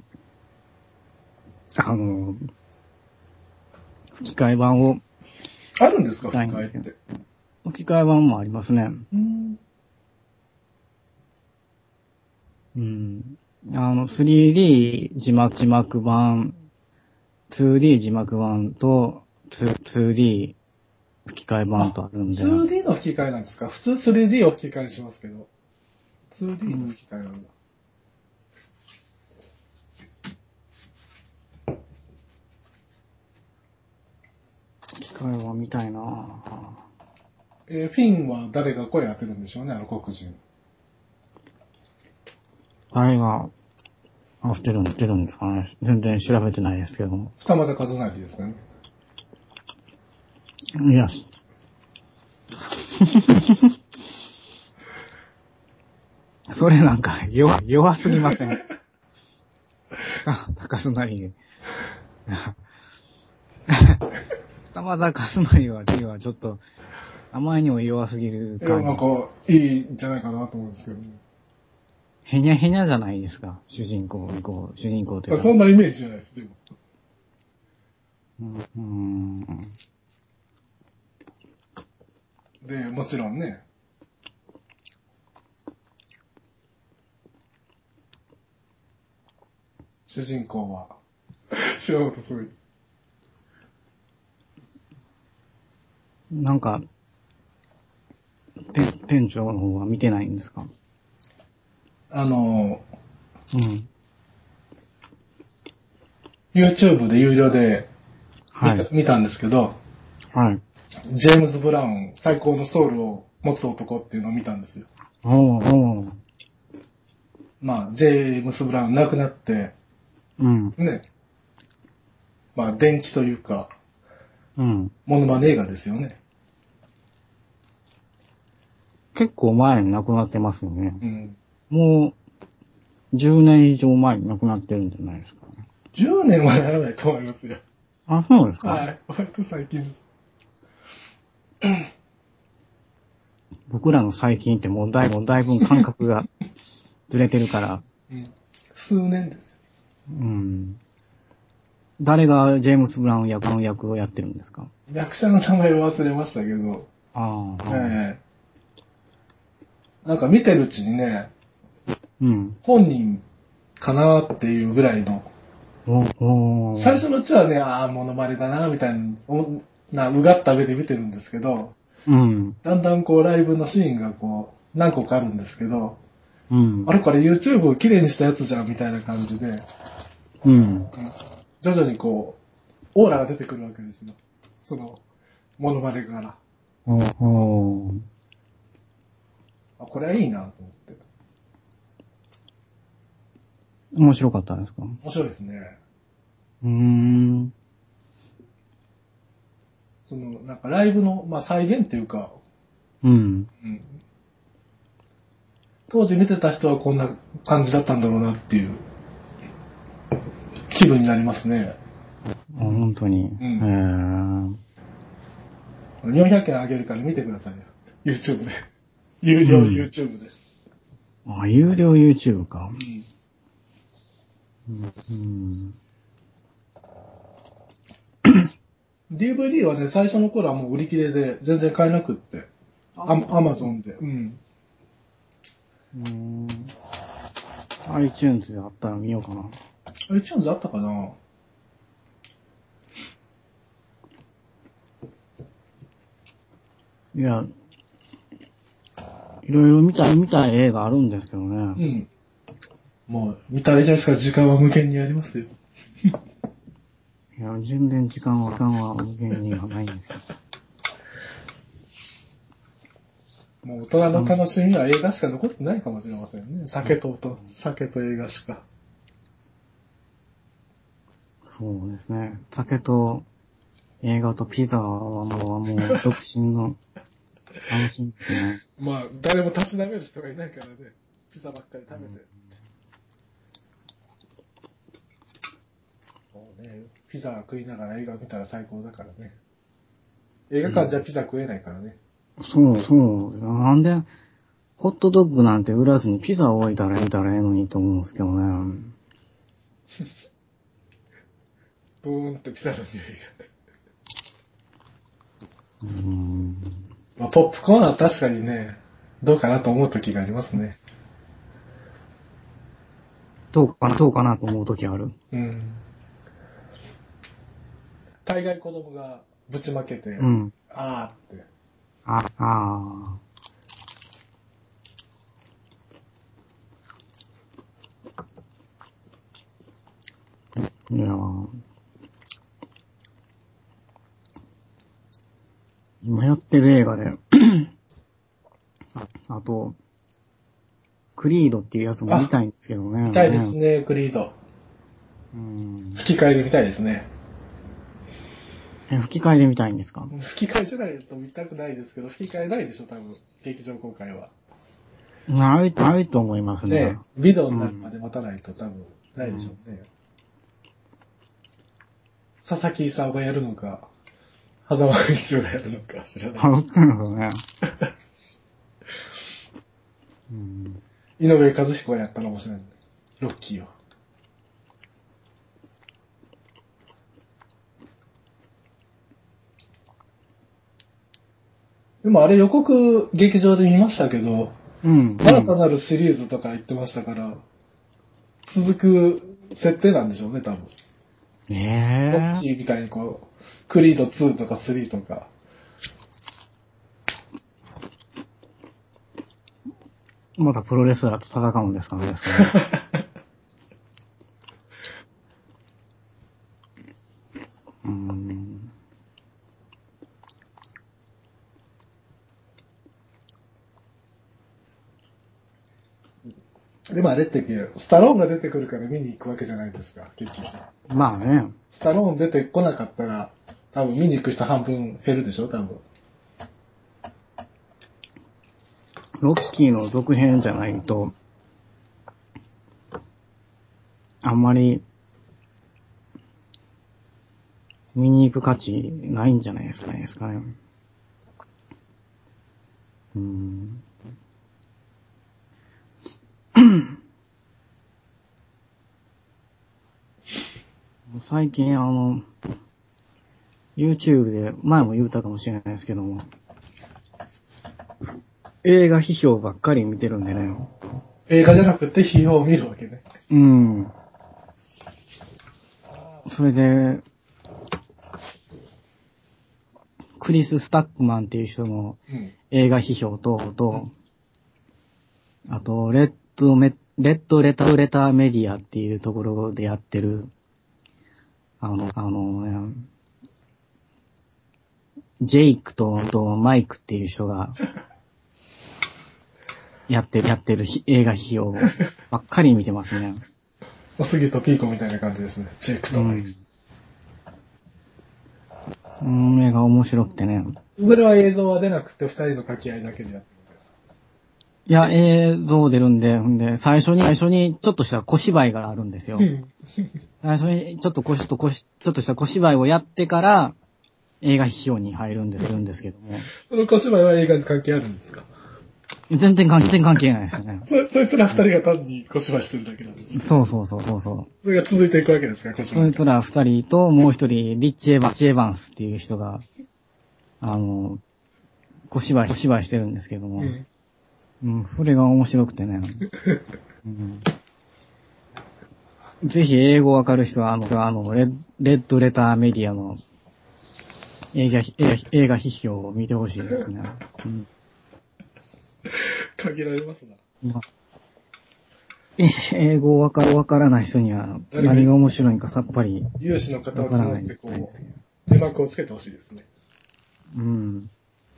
吹き替え版を。 あるんですか、吹き替えって。 吹き替え版もありますね。3D 字幕版、2D 字幕版と 2D 吹き替え版とあるんで。 2D の吹き替えなんですか？普通 3D を吹き替えにしますけど。2D の吹き替えなんだ。 吹き替え版みたいな。 フィンは誰が声当てるんでしょうね、黒人。 誰が当てるんですかね。全然調べてないですけども。 二俣和成ですかね。 いや。それなんか弱すぎません。高須成。二俣和成はちょっと、あまりにも弱すぎる感じ。 なんか、いいんじゃないかなと思うんですけどね。 へにゃじゃないですか、主人公というか。 そんなイメージじゃないです、でも。で、もちろんね。主人公は、白本すごい。 なんか、店長の方は見てないんですか YouTube で有料で見たんですけど、ジェームズ・ブラウン、最高のソウルを持つ男っていうのを見たんですよ。まあ、ジェームズ・ブラウン亡くなって、ね、まあ、伝記というか、モノマネ映画ですよね。 結構前に亡くなってますよね。もう、10年以上前に亡くなってるんじゃないですかね。 10年はならないと思いますよ。 あ、そうですか？ はい、割と最近です。 僕らの最近ってもうだいぶ感覚がずれてるから。 数年ですよ。 誰がジェームス・ブラウン役をやってるんですか？ 役者の名前を忘れましたけど。なんか見てるうちにね、本人かなっていうぐらいの。最初のうちはね、モノマネだな、みたいな、うがった目で見てるんですけど、だんだんこうライブのシーンがこう、何個かあるんですけど、あれこれ YouTube を綺麗にしたやつじゃん、みたいな感じで、徐々にこう、オーラが出てくるわけですよ。その、モノマネから。これはいいなと思って。 面白かったんですか？ 面白いですね。その、なんかライブの、まあ、再現っていうか、当時見てた人はこんな感じだったんだろうなっていう気分になりますね。 本当に。 400円あげるから見てくださいよ。YouTube で。有料 YouTube で。 有料 YouTube か。 DVD はね、最初の頃はもう売り切れで全然買えなくって。Amazon で。 iTunes であったら見ようかな。 iTunes あったかな？ いや、いろいろ見たい映画あるんですけどね。うん。 もう、見たらいいじゃないですか、時間は無限にありますよ。 いや、全然時間は無限にはないんですよ。 もう大人の楽しみは映画しか残ってないかもしれませんね。酒と映画しか。 そうですね。酒と映画とピザはもう独身の楽しみですね。 まあ、誰もたしなめる人がいないからね。ピザばっかり食べて。そうね。ピザ食いながら映画見たら最高だからね。映画館じゃピザ食えないからね。 そう。なんで、ホットドッグなんて売らずにピザを置いたらええのにと思うんですけどね。 ブーンってピザの匂いが。まあ、ポップコーンは確かにね、どうかなと思う時がありますね。 どうかなと思う時ある。 うん。大概子供がぶちまけて、あーって。 いやー。今やってる映画であと、クリードっていうやつも見たいんですけどね。 見たいですね、クリード。吹き替えで見たいですね。 吹き替えで見たいんですか？ 吹き替えじゃないと見たくないですけど、吹き替えないでしょ、多分。劇場公開は。 ないと思いますね。 ね、ビデオになるまで待たないと多分ないでしょうね。佐々木勲がやるのか、狭間一郎がやるのか知らないです。井上和彦がやったのもしれない。ロッキーを。でもあれ予告劇場で見ましたけど、新たなるシリーズとか言ってましたから、続く設定なんでしょうね、多分。ロッキーみたいにこう、クリード2とか3とか。 またプロレスラーと戦うんですかね。 でもあれってスタローンが出てくるから見に行くわけじゃないですか、結局。 まあね。 スタローン出てこなかったら、多分見に行く人半分減るでしょ、多分。 ロッキーの続編じゃないと、あんまり、見に行く価値ないんじゃないですかね。最近YouTube で、前も言うたかもしれないですけども、映画批評ばっかり見てるんでね。 映画じゃなくて批評を見るわけね。 それで、クリス・スタックマンっていう人の映画批評と、あと、レッドレターメディアっていうところでやってる、ジェイクとマイクっていう人が、やってる映画批評ばっかり見てますね。 杉とピーコみたいな感じですね。ジェイクとマイク。 映画面白くてね。 それは映像は出なくて二人の掛け合いだけでやってるんですか？ いや、映像出るんで、最初にちょっとした小芝居があるんですよ。最初にちょっとした小芝居をやってから、映画批評に入るんですけども。 その小芝居は映画に関係あるんですか？ 全然関係ないですよね。 そいつら二人が単に小芝居してるだけなんですか？ そう。それが続いていくわけですか、小芝居。 そいつら二人と、もう一人、リッチ・エヴァンスっていう人が、小芝居してるんですけども。 うん、それが面白くてね。うん、ぜひ英語わかる人は、レッドレターメディアの映画批評を見てほしいですね。うん、 限られますな。 まあ、英語わからない人には何が面白いかさっぱり有志の方を募ってこう、字幕をつけてほしいですね。 うん。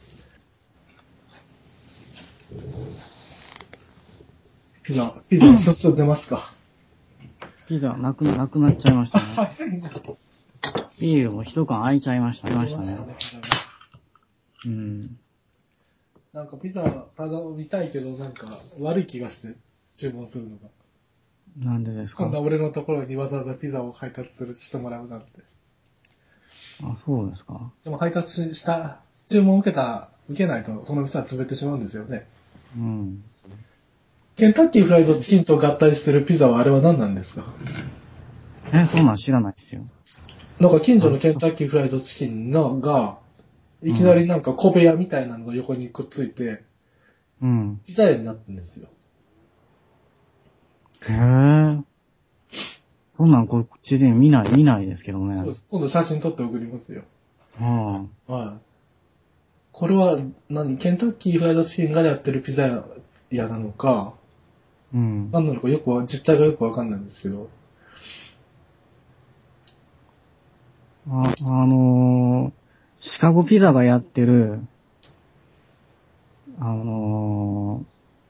ピザ進んでますか？ ピザなくなっちゃいましたね。ビールも一缶空いちゃいましたね。うん。 なんかピザ頼みたいけど、なんか悪い気がして注文するのが。 なんでですか？ 今度は俺のところにわざわざピザを配達してもらうなんて。 あ、そうですか。 でも配達した、注文を受けないとその店は潰れてしまうんですよね。 うん。 ケンタッキーフライドチキンと合体してるピザはあれは何なんですか？ そんなん知らないですよ。 なんか近所のケンタッキーフライドチキンが、いきなりなんか小部屋みたいなのが横にくっついて、 うん。 ピザ屋になってるんですよ。 へぇそんなんこっちで見ないですけどね。 そうです。今度写真撮って送りますよ。 はあ、はい。これはケンタッキーフライドチキンがやってるピザ屋なのか、 うん。 何なのか実態がよくわかんないんですけど。 シカゴピザがやってる、あの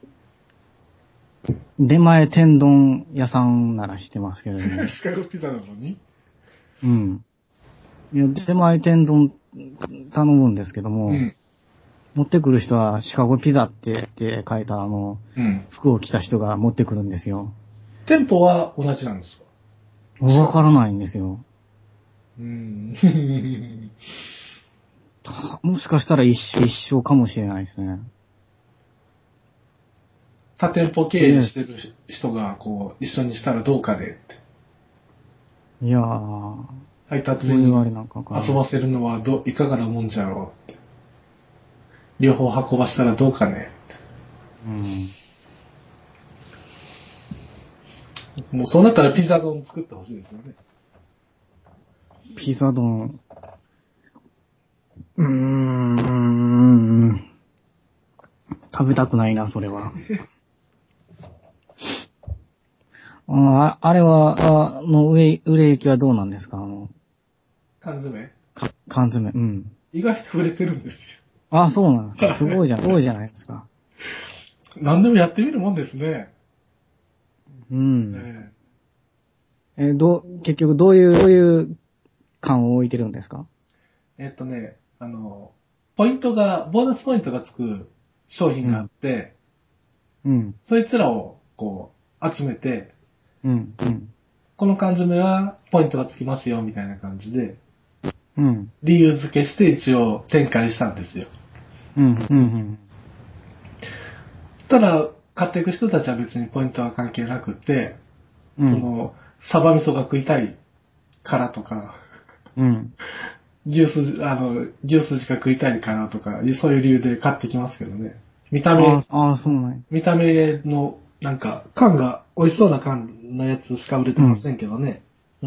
出前天丼屋さんなら知ってますけれども。 シカゴピザなのに？ うん。いや、出前天丼頼むんですけども、うん、持ってくる人はシカゴピザって書いた服を着た人が持ってくるんですよ。 店舗は同じなんですか？ わからないんですよ。もしかしたら一緒かもしれないですね。 他店舗経営してる人がこう一緒にしたらどうかねって。 いやー。 配達に遊ばせるのはいかがなもんじゃろうって。両方運ばしたらどうかねって。うん。もうそうなったらピザ丼作ってほしいですよね。 ピザ丼。食べたくないな、それは。あれは、売れ行きはどうなんですか？ 缶詰？ 缶詰、うん。 意外と売れてるんですよ。 あ、そうなんですか。すごいじゃん、多いじゃないですか。 何でもやってみるもんですね。 うん。結局どういう缶を置いてるんですか？ ボーナスポイントがつく商品があって、 うん。 そいつらをこう集めて、 うん。うん。 この缶詰はポイントがつきますよみたいな感じで、 うん。 理由付けして一応展開したんですよ。 うん。うん。 ただ、買っていく人たちは別にポイントは関係なくて、サバ味噌が食いたいからとか、 うん。 牛すじが食いたいからとか、そういう理由で買ってきますけどね。見た目の、なんか、缶が、美味しそうな缶のやつしか売れてませんけどね。 で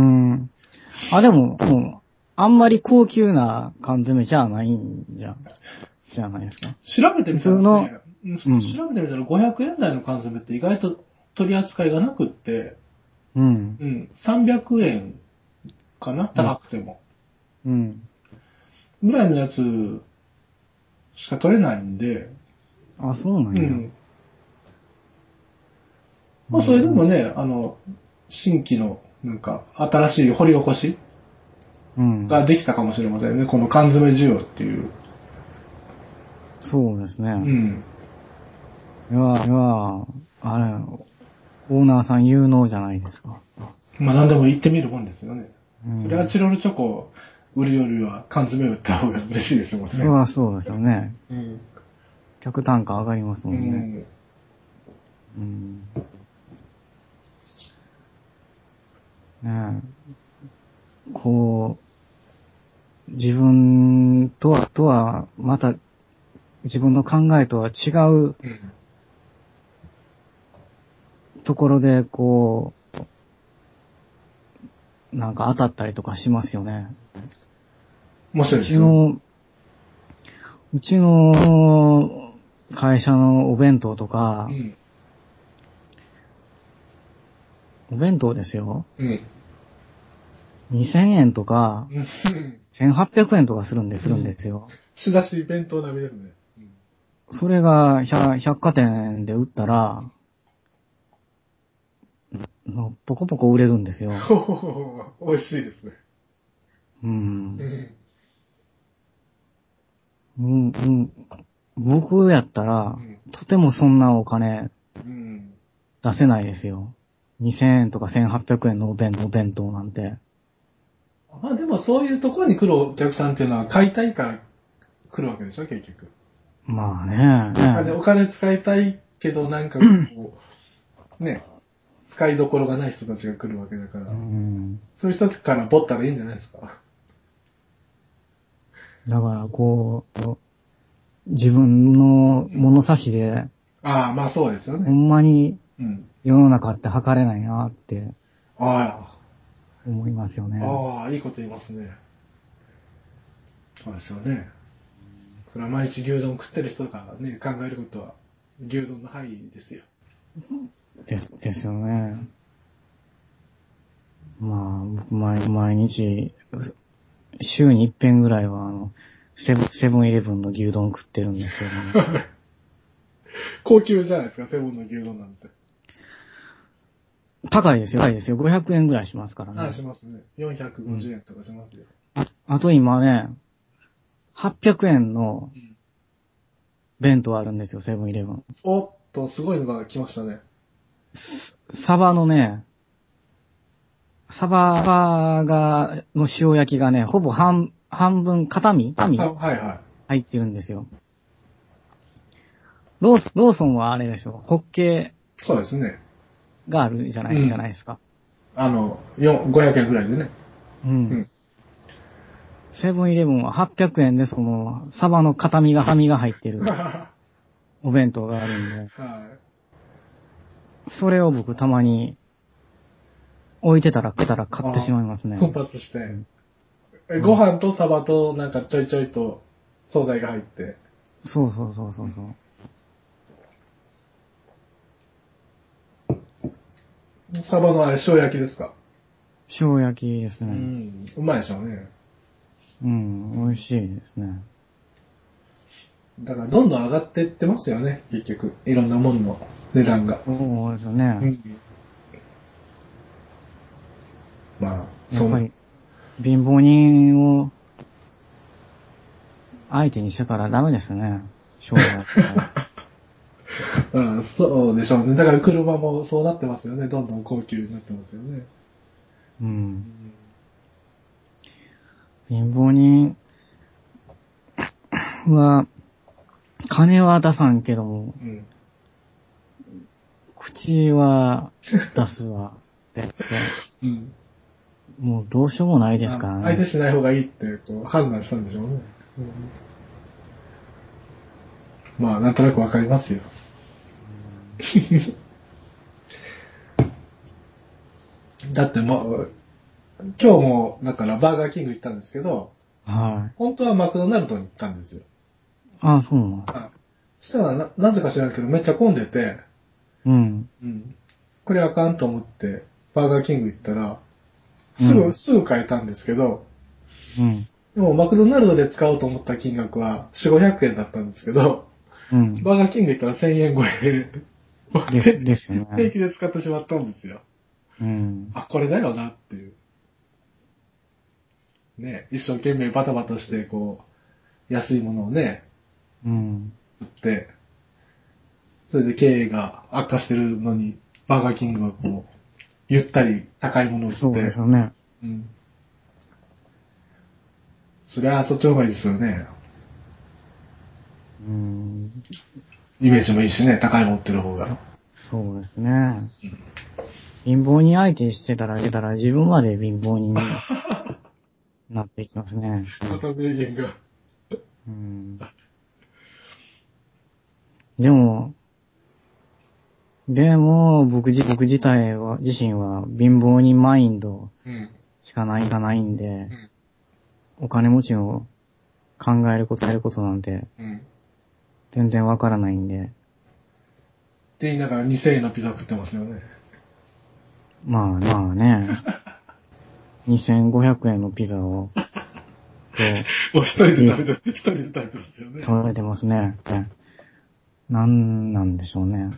も、あんまり高級な缶詰じゃないんじゃないですか。 調べてみたら500円台の缶詰って意外と取り扱いがなくって、300円かな、高くても。ぐらいのやつしか取れないんで。 あ、そうなんや。 まあ、それでもね、新規の、なんか、新しい掘り起こしができたかもしれませんね。この缶詰需要っていう。 そうですね。いや、あれ、オーナーさん有能じゃないですか。 まあ何でも言ってみるもんですよね。それはチロルチョコ売るよりは缶詰売った方が嬉しいですもんね。 そうですよね。客単価上がりますもんね。ねえ。こう、自分とはまた自分の考えとは違うところで、こう、なんか当たったりとかしますよね。 面白いですよ。 うちの会社のお弁当とか、お弁当ですよ。2000円とか、1800円とかするんですよ。 仕出し弁当並みですね。 それが百貨店で売ったら、ポコポコ売れるんですよ。 美味しいですね。 僕やったら、とてもそんなお金出せないですよ。2000円とか1800円のお弁当なんて。 まあでもそういうところに来るお客さんっていうのは買いたいから来るわけでしょ、結局。 まあね。 お金使いたいけどなんかこう、ね、使いどころがない人たちが来るわけだから。そういう人からぼったらいいんじゃないですか。 だからこう、自分の物差しで、 ああ、まあそうですよね。 ほんまに世の中って測れないなって思いますよね。 ああ、いいこと言いますね。そうですよね。それは毎日牛丼食ってる人がね、考えることは牛丼の範囲ですよ。 ですよね。まあ、僕毎日、週に一遍ぐらいはセブンイレブンの牛丼食ってるんですけどね。 高級じゃないですか、セブンの牛丼なんて。 高いですよ。500円ぐらいしますからね。 しますね。450円とかしますよ。 あと今ね、800円の弁当あるんですよ、セブンイレブン。 おっと、すごいのが来ましたね。 サバの塩焼きがね、ほぼ半分、片身入ってるんですよ。ローソンはあれでしょ、ホッケー。そうですね。 があるじゃないですか。 500円ぐらいでね。 セブンイレブンは800円でサバの片身が入ってるお弁当があるんで。それを僕たまに置いてたら買ってしまいますね。 奮発して。ご飯とサバとなんかちょいちょいと惣菜が入って。 そう。 サバの塩焼きですか？ 塩焼きですね。 うまいでしょうね。 美味しいですね。 だからどんどん上がっていってますよね、結局。いろんなものの値段が。 そうですよね。 まあ、 やっぱり、貧乏人を相手にしてたらダメですね。将来。 そうでしょうね。だから車もそうなってますよね。どんどん高級になってますよね。 貧乏人は、金は出さんけども、口は出すわってもうどうしようもないですからね。 相手しない方がいいってこう判断したんでしょうね。まあ、なんとなくわかりますよ。だってもう、今日も、だからバーガーキング行ったんですけど、本当はマクドナルドに行ったんですよ。 ああ、そうなの。 そしたらなぜか知らんけどめっちゃ混んでて、これあかんと思って、バーガーキング行ったら、すぐ買えたんですけど、でもマクドナルドで使おうと思った金額は4、500円だったんですけど、バーガーキング行ったら1000円超えですね。 平気で使ってしまったんですよ。これだよなっていう。ね、一生懸命バタバタして、こう、安いものをね、売って、それで経営が悪化してるのに、バーガーキングはこう、ゆったり高いものを売って。 そうですよね。 そりゃそっちの方がいいですよね。イメージもいいしね、高いもの売ってる方が。 そうですね。貧乏人相手してたら自分まで貧乏人になっていきますね。 また名言が。 でも、僕自身は貧乏人マインドしかないんで、お金持ちの考えることやることなんて、全然わからないんで。 で、言いながら2000円のピザ食ってますよね。 まあね。2500円のピザを、 一人で食べてますよね。 食べてますね。なんでしょうね。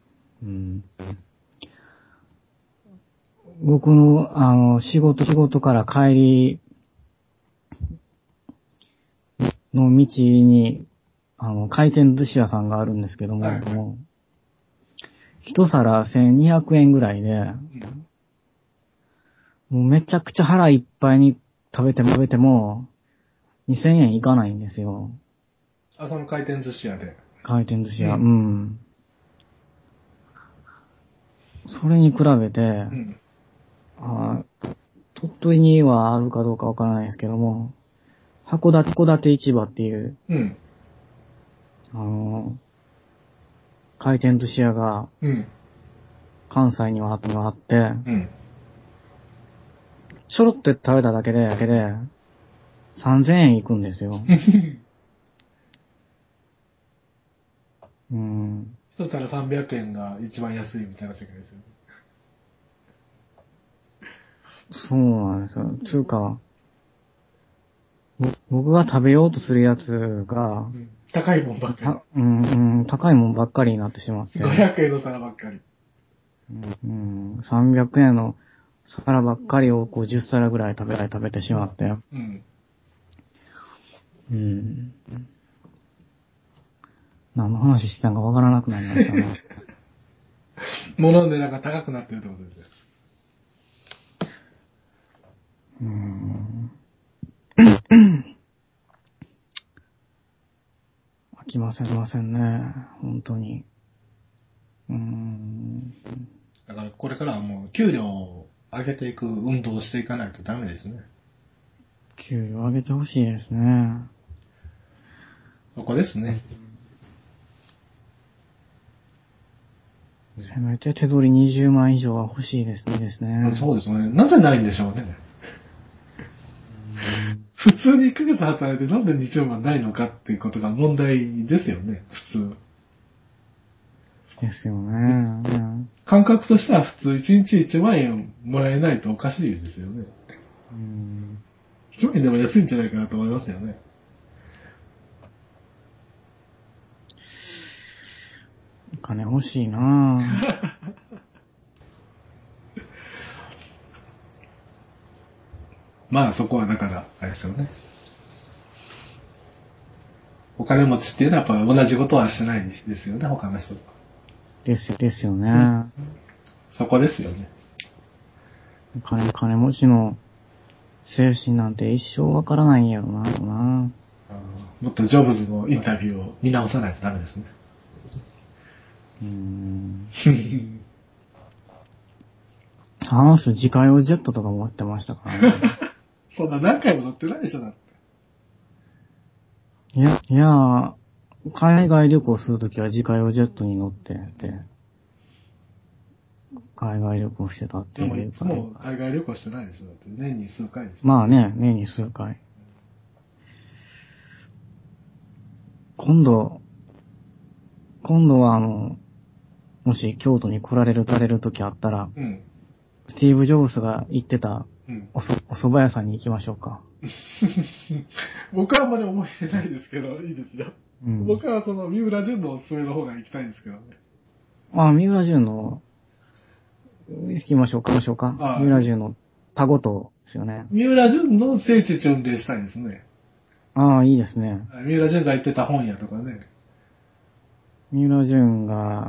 僕の、仕事から帰りの道に、回転寿司屋さんがあるんですけども、もう一皿1200円ぐらいで、もうめちゃくちゃ腹いっぱいに食べても、2000円いかないんですよ。 あ、その回転寿司屋で。 回転寿司屋、それに比べて、鳥取にはあるかどうかわからないですけども、函館市場っていう、回転寿司屋が、関西にはあって、ちょろっと食べただけで、3000円いくんですよ。 一皿300円が一番安いみたいな世界ですよね。 そうなんですよ。つうか、僕が食べようとするやつが、 高いもんばっかり。高いもんばっかりになってしまって。 500円の皿ばっかり。 300円の皿ばっかりを10皿ぐらい食べてしまって。何の話してたのかわからなくなりましたね。 物でなんか高くなってるってことですよ。 飽きませんね。本当に。 だからこれからはもう給料を上げていく運動をしていかないとダメですね。 給料上げてほしいですね。 そこですね。 せめて手取り20万以上は欲しいですね。 そうですね。なぜないんでしょうね。普通に1ヶ月働いてなんで20万ないのかっていうことが問題ですよね、普通。 ですよね。 感覚としては普通1日1万円もらえないとおかしいですよね。1万円でも安いんじゃないかなと思いますよね。 お金欲しいなぁ。 まあそこはだから、あれですよね。お金持ちっていうのはやっぱ同じことはしないですよね、他の人と。 ですよね。 そこですよね。 金持ちの精神なんて一生わからないんやろなぁ。 もっとジョブズのインタビューを見直さないとダメですね。 あの人自家用ジェットとか持ってましたからね。 そんな何回も乗ってないでしょ、だって。 いや、海外旅行するときは自家用ジェットに乗ってて、海外旅行してたっていう。 でもいつも海外旅行してないでしょ、だって年に数回でしょ。 まあね、年に数回。今度はもし京都に来られるときあったら、スティーブ・ジョブズが行ってたお蕎麦屋さんに行きましょうか。 僕はあんまり思い入れないですけど、いいですよ。僕はその三浦淳のおすすめの方が行きたいんですけどね。 三浦淳の、行きましょうか。三浦淳のタゴトですよね。 三浦淳の聖地巡礼したいですね。 いいですね。 三浦淳が行ってた本屋とかね。 三浦淳が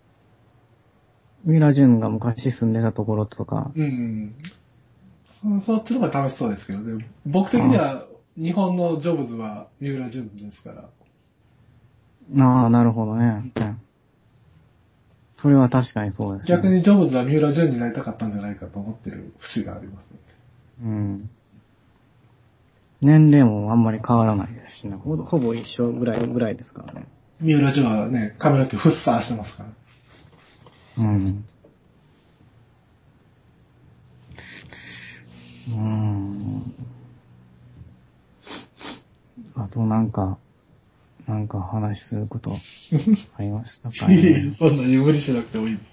昔住んでたところとか。 そっちの方が楽しそうですけどね。僕的には日本のジョブズは三浦淳ですから。 なるほどね。それは確かにそうですね。 逆にジョブズは三浦淳になりたかったんじゃないかと思ってる節がありますね。 年齢もあんまり変わらないですしね。ほぼ一緒ぐらいですからね。 三浦淳はね、髪の毛フッサーしてますから。うん。 あとなんか話することありましたかね。 そんなに無理しなくてもいいです。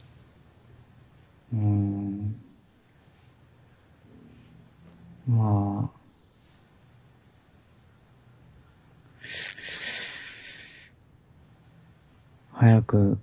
まあ、早く、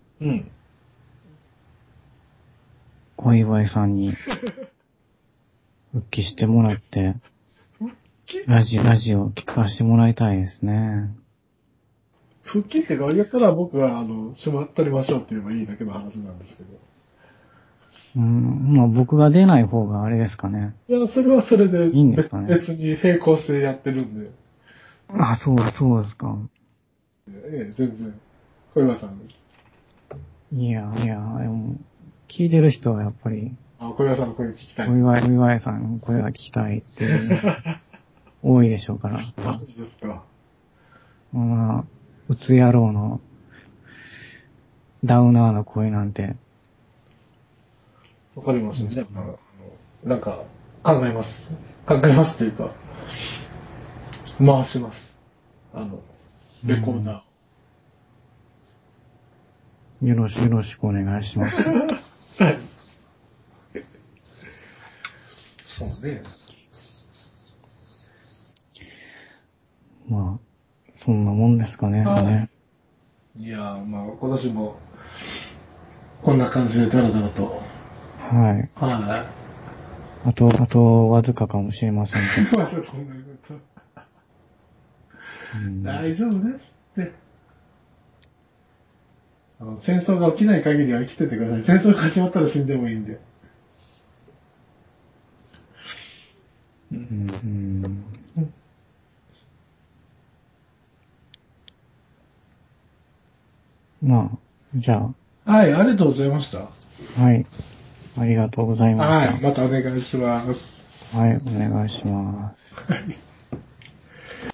小祝さんに復帰してもらって、ラジオ聞かせてもらいたいですね。 復帰って何やったら僕は、しまったりましょうって言えばいいだけの話なんですけど。 まあ僕が出ない方があれですかね。 いや、それはそれで、 いいんですかね。 別に並行してやってるんで。 あ、そうですか。 全然。小岩さん。 いや、でも、聞いてる人はやっぱり、 小岩さんの声聞きたい。 小岩さんの声が聞きたいっていうのが多いでしょうから。 あ、そうですか。 まあ、うつ野郎のダウナーの声なんて。 わかりました。じゃあ、なんか、考えます。考えますというか、回します。レコーダー。よろしくお願いします。はい。 そうね。 まあ、そんなもんですかね。 いやー、まあ、今年も、こんな感じでダラダラと。 はい。 はい。 あと、わずかかもしれませんけど。 まだそんなこと。大丈夫ですって。戦争が起きない限りは生きててください。戦争が始まったら死んでもいいんで。 まあ、じゃあ。はい、ありがとうございました。 はい。ありがとうございました。 はい、またお願いします。 はい、お願いします。